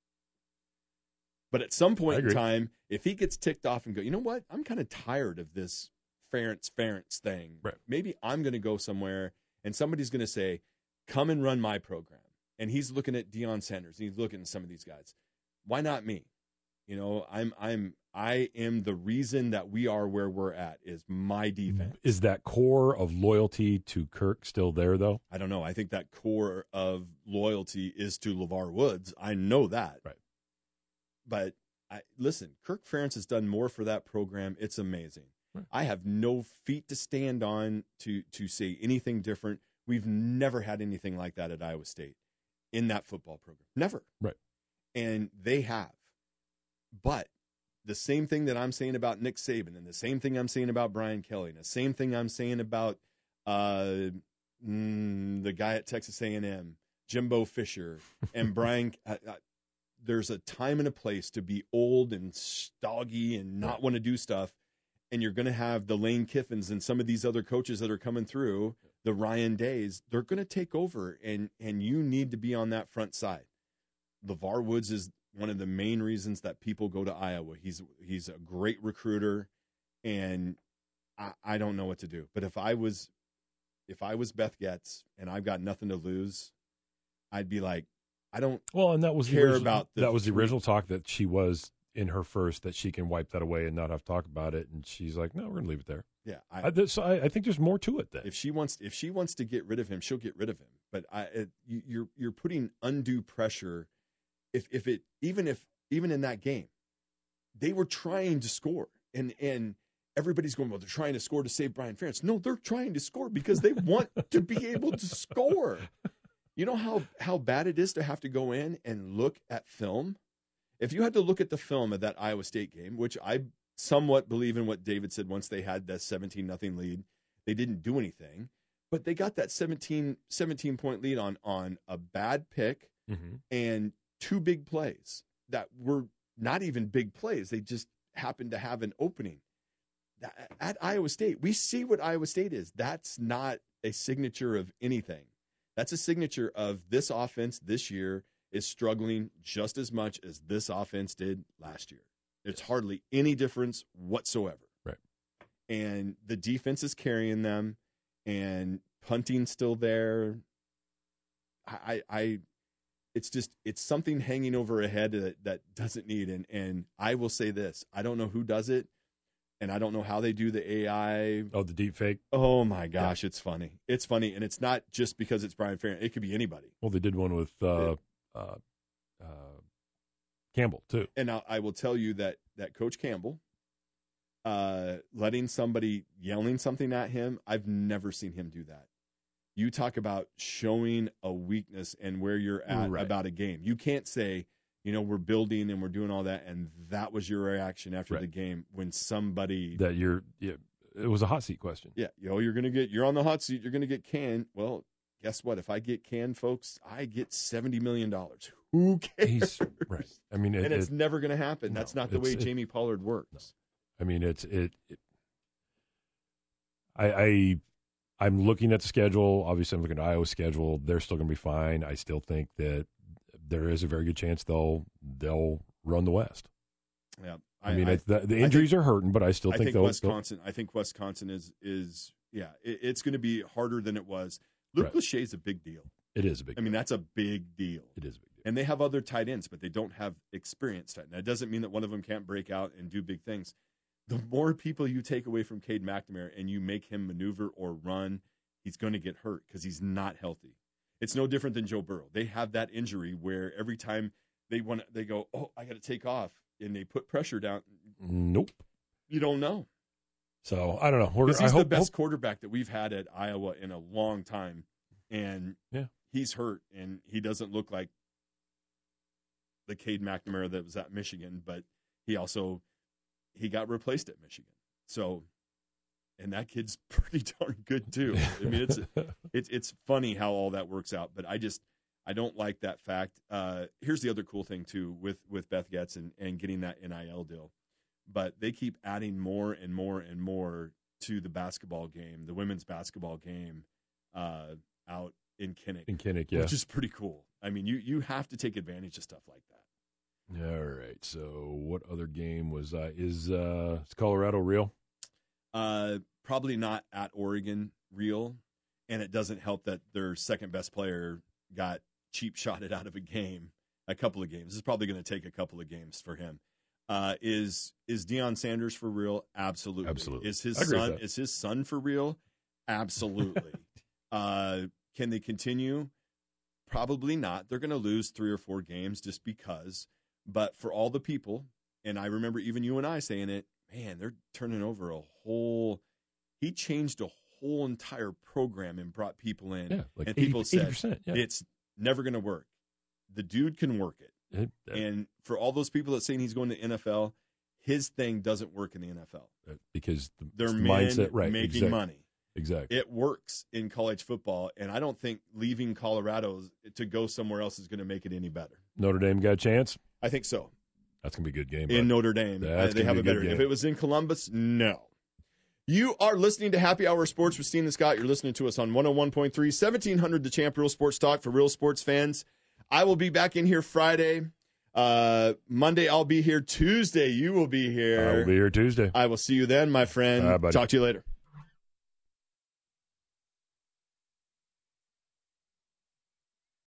But at some point in time, if he gets ticked off and go, you know what? I'm kind of tired of this Ferentz thing. Right. Maybe I'm going to go somewhere, and somebody's going to say, come and run my program. And he's looking at Deion Sanders, and he's looking at some of these guys. Why not me? You know, I am the reason that we are where we're at is my defense. Is that core of loyalty to Kirk still there, though? I don't know. I think that core of loyalty is to LeVar Woods. I know that. Right. But listen, Kirk Ferentz has done more for that program. It's amazing. Right. I have no feet to stand on to say anything different. We've never had anything like that at Iowa State in that football program. Never. Right. And they have. But the same thing that I'm saying about Nick Saban and the same thing I'm saying about Brian Kelly and the same thing I'm saying about the guy at Texas A&M, Jimbo Fisher, and Brian there's a time and a place to be old and stoggy and not want to do stuff. And you're going to have the Lane Kiffins and some of these other coaches that are coming through, the Ryan Days, they're going to take over, and you need to be on that front side. LeVar Woods is one of the main reasons that people go to Iowa. He's a great recruiter, and I don't know what to do. But if I was Beth Goetz and I've got nothing to lose, I'd be like, I don't and that was care about that was the original talk that she was in her first, that she can wipe that away and not have to talk about it. And she's like, no, we're going to leave it there. Yeah. I think there's more to it then. If she wants to get rid of him, she'll get rid of him. But you're putting undue pressure. Even in that game, they were trying to score and everybody's going, well, they're trying to score to save Brian Ferentz. No, they're trying to score because they want to be able to score. You know how bad it is to have to go in and look at film? If you had to look at the film of that Iowa State game, which I somewhat believe in what David said once they had that 17-0 lead, they didn't do anything, but they got that 17-point lead on a bad pick and two big plays that were not even big plays. They just happen to have an opening. At Iowa State, we see what Iowa State is. That's not a signature of anything. That's a signature of this offense this year is struggling just as much as this offense did last year. It's hardly any difference whatsoever. Right. And the defense is carrying them, and punting's still there. It's something hanging over a head that doesn't need. And I will say this, I don't know who does it, and I don't know how they do the AI. Oh, the deep fake. Oh my gosh, It's funny. It's funny, and it's not just because it's Brian Ferentz. It could be anybody. Well, they did one with Campbell too. And I will tell you that Coach Campbell, letting somebody yelling something at him, I've never seen him do that. You talk about showing a weakness and where you're at about a game. You can't say, we're building and we're doing all that, and that was your reaction after the game when somebody it was a hot seat question. Yeah, you're on the hot seat. You're gonna get canned. Well, guess what? If I get canned, folks, I get $70 million. Who cares? Right. I mean, it's never gonna happen. That's not the way Jamie Pollard works. I mean, I'm looking at the schedule. Obviously, I'm looking at Iowa's schedule. They're still going to be fine. I still think that there is a very good chance they'll run the West. Yeah, I mean, the injuries are hurting, but I still think they'll. Wisconsin. I think Wisconsin is it's going to be harder than it was. Luke Lachey is a big deal. It is a big. I mean, that's a big deal. It is a big deal. And they have other tight ends, but they don't have experienced tight ends. That doesn't mean that one of them can't break out and do big things. The more people you take away from Cade McNamara and you make him maneuver or run, he's going to get hurt because he's not healthy. It's no different than Joe Burrow. They have that injury where every time they go, oh, I got to take off, and they put pressure down. Nope. You don't know. So I don't know. Because he's the best quarterback that we've had at Iowa in a long time, and he's hurt, and he doesn't look like the Cade McNamara that was at Michigan, but he got replaced at Michigan. So, and that kid's pretty darn good too. I mean, it's funny how all that works out, but I don't like that fact. Here's the other cool thing too with Beth Goetz and getting that NIL deal, but they keep adding more and more and more to the basketball game, the women's basketball game, out in Kinnick. Which is pretty cool. I mean, you have to take advantage of stuff like that. All right. So, what other game was is Colorado real? Probably not at Oregon real, and it doesn't help that their second best player got cheap shotted out of a couple of games. This is probably going to take a couple of games for him. Is Deion Sanders for real? Absolutely. Absolutely. Is his son for real? Absolutely. Can they continue? Probably not. They're going to lose 3 or 4 games just because. But for all the people, and I remember even you and I saying it, man, they're turning over he changed a whole entire program and brought people in. Yeah, like and people said, it's never going to work. The dude can work it. And for all those people that saying he's going to NFL, his thing doesn't work in the NFL. Because they're mindset, making money. Exactly. It works in college football, and I don't think leaving Colorado to go somewhere else is going to make it any better. Notre Dame got a chance? I think so. That's going to be a good game. In Notre Dame. They have a better game. If it was in Columbus, no. You are listening to Happy Hour Sports with Steve and Scott. You're listening to us on 101.3, 1700 The Champ, Real Sports Talk for real sports fans. I will be back in here Friday. Monday, I'll be here. Tuesday, you will be here. I will be here Tuesday. I will see you then, my friend. Buddy. Talk to you later.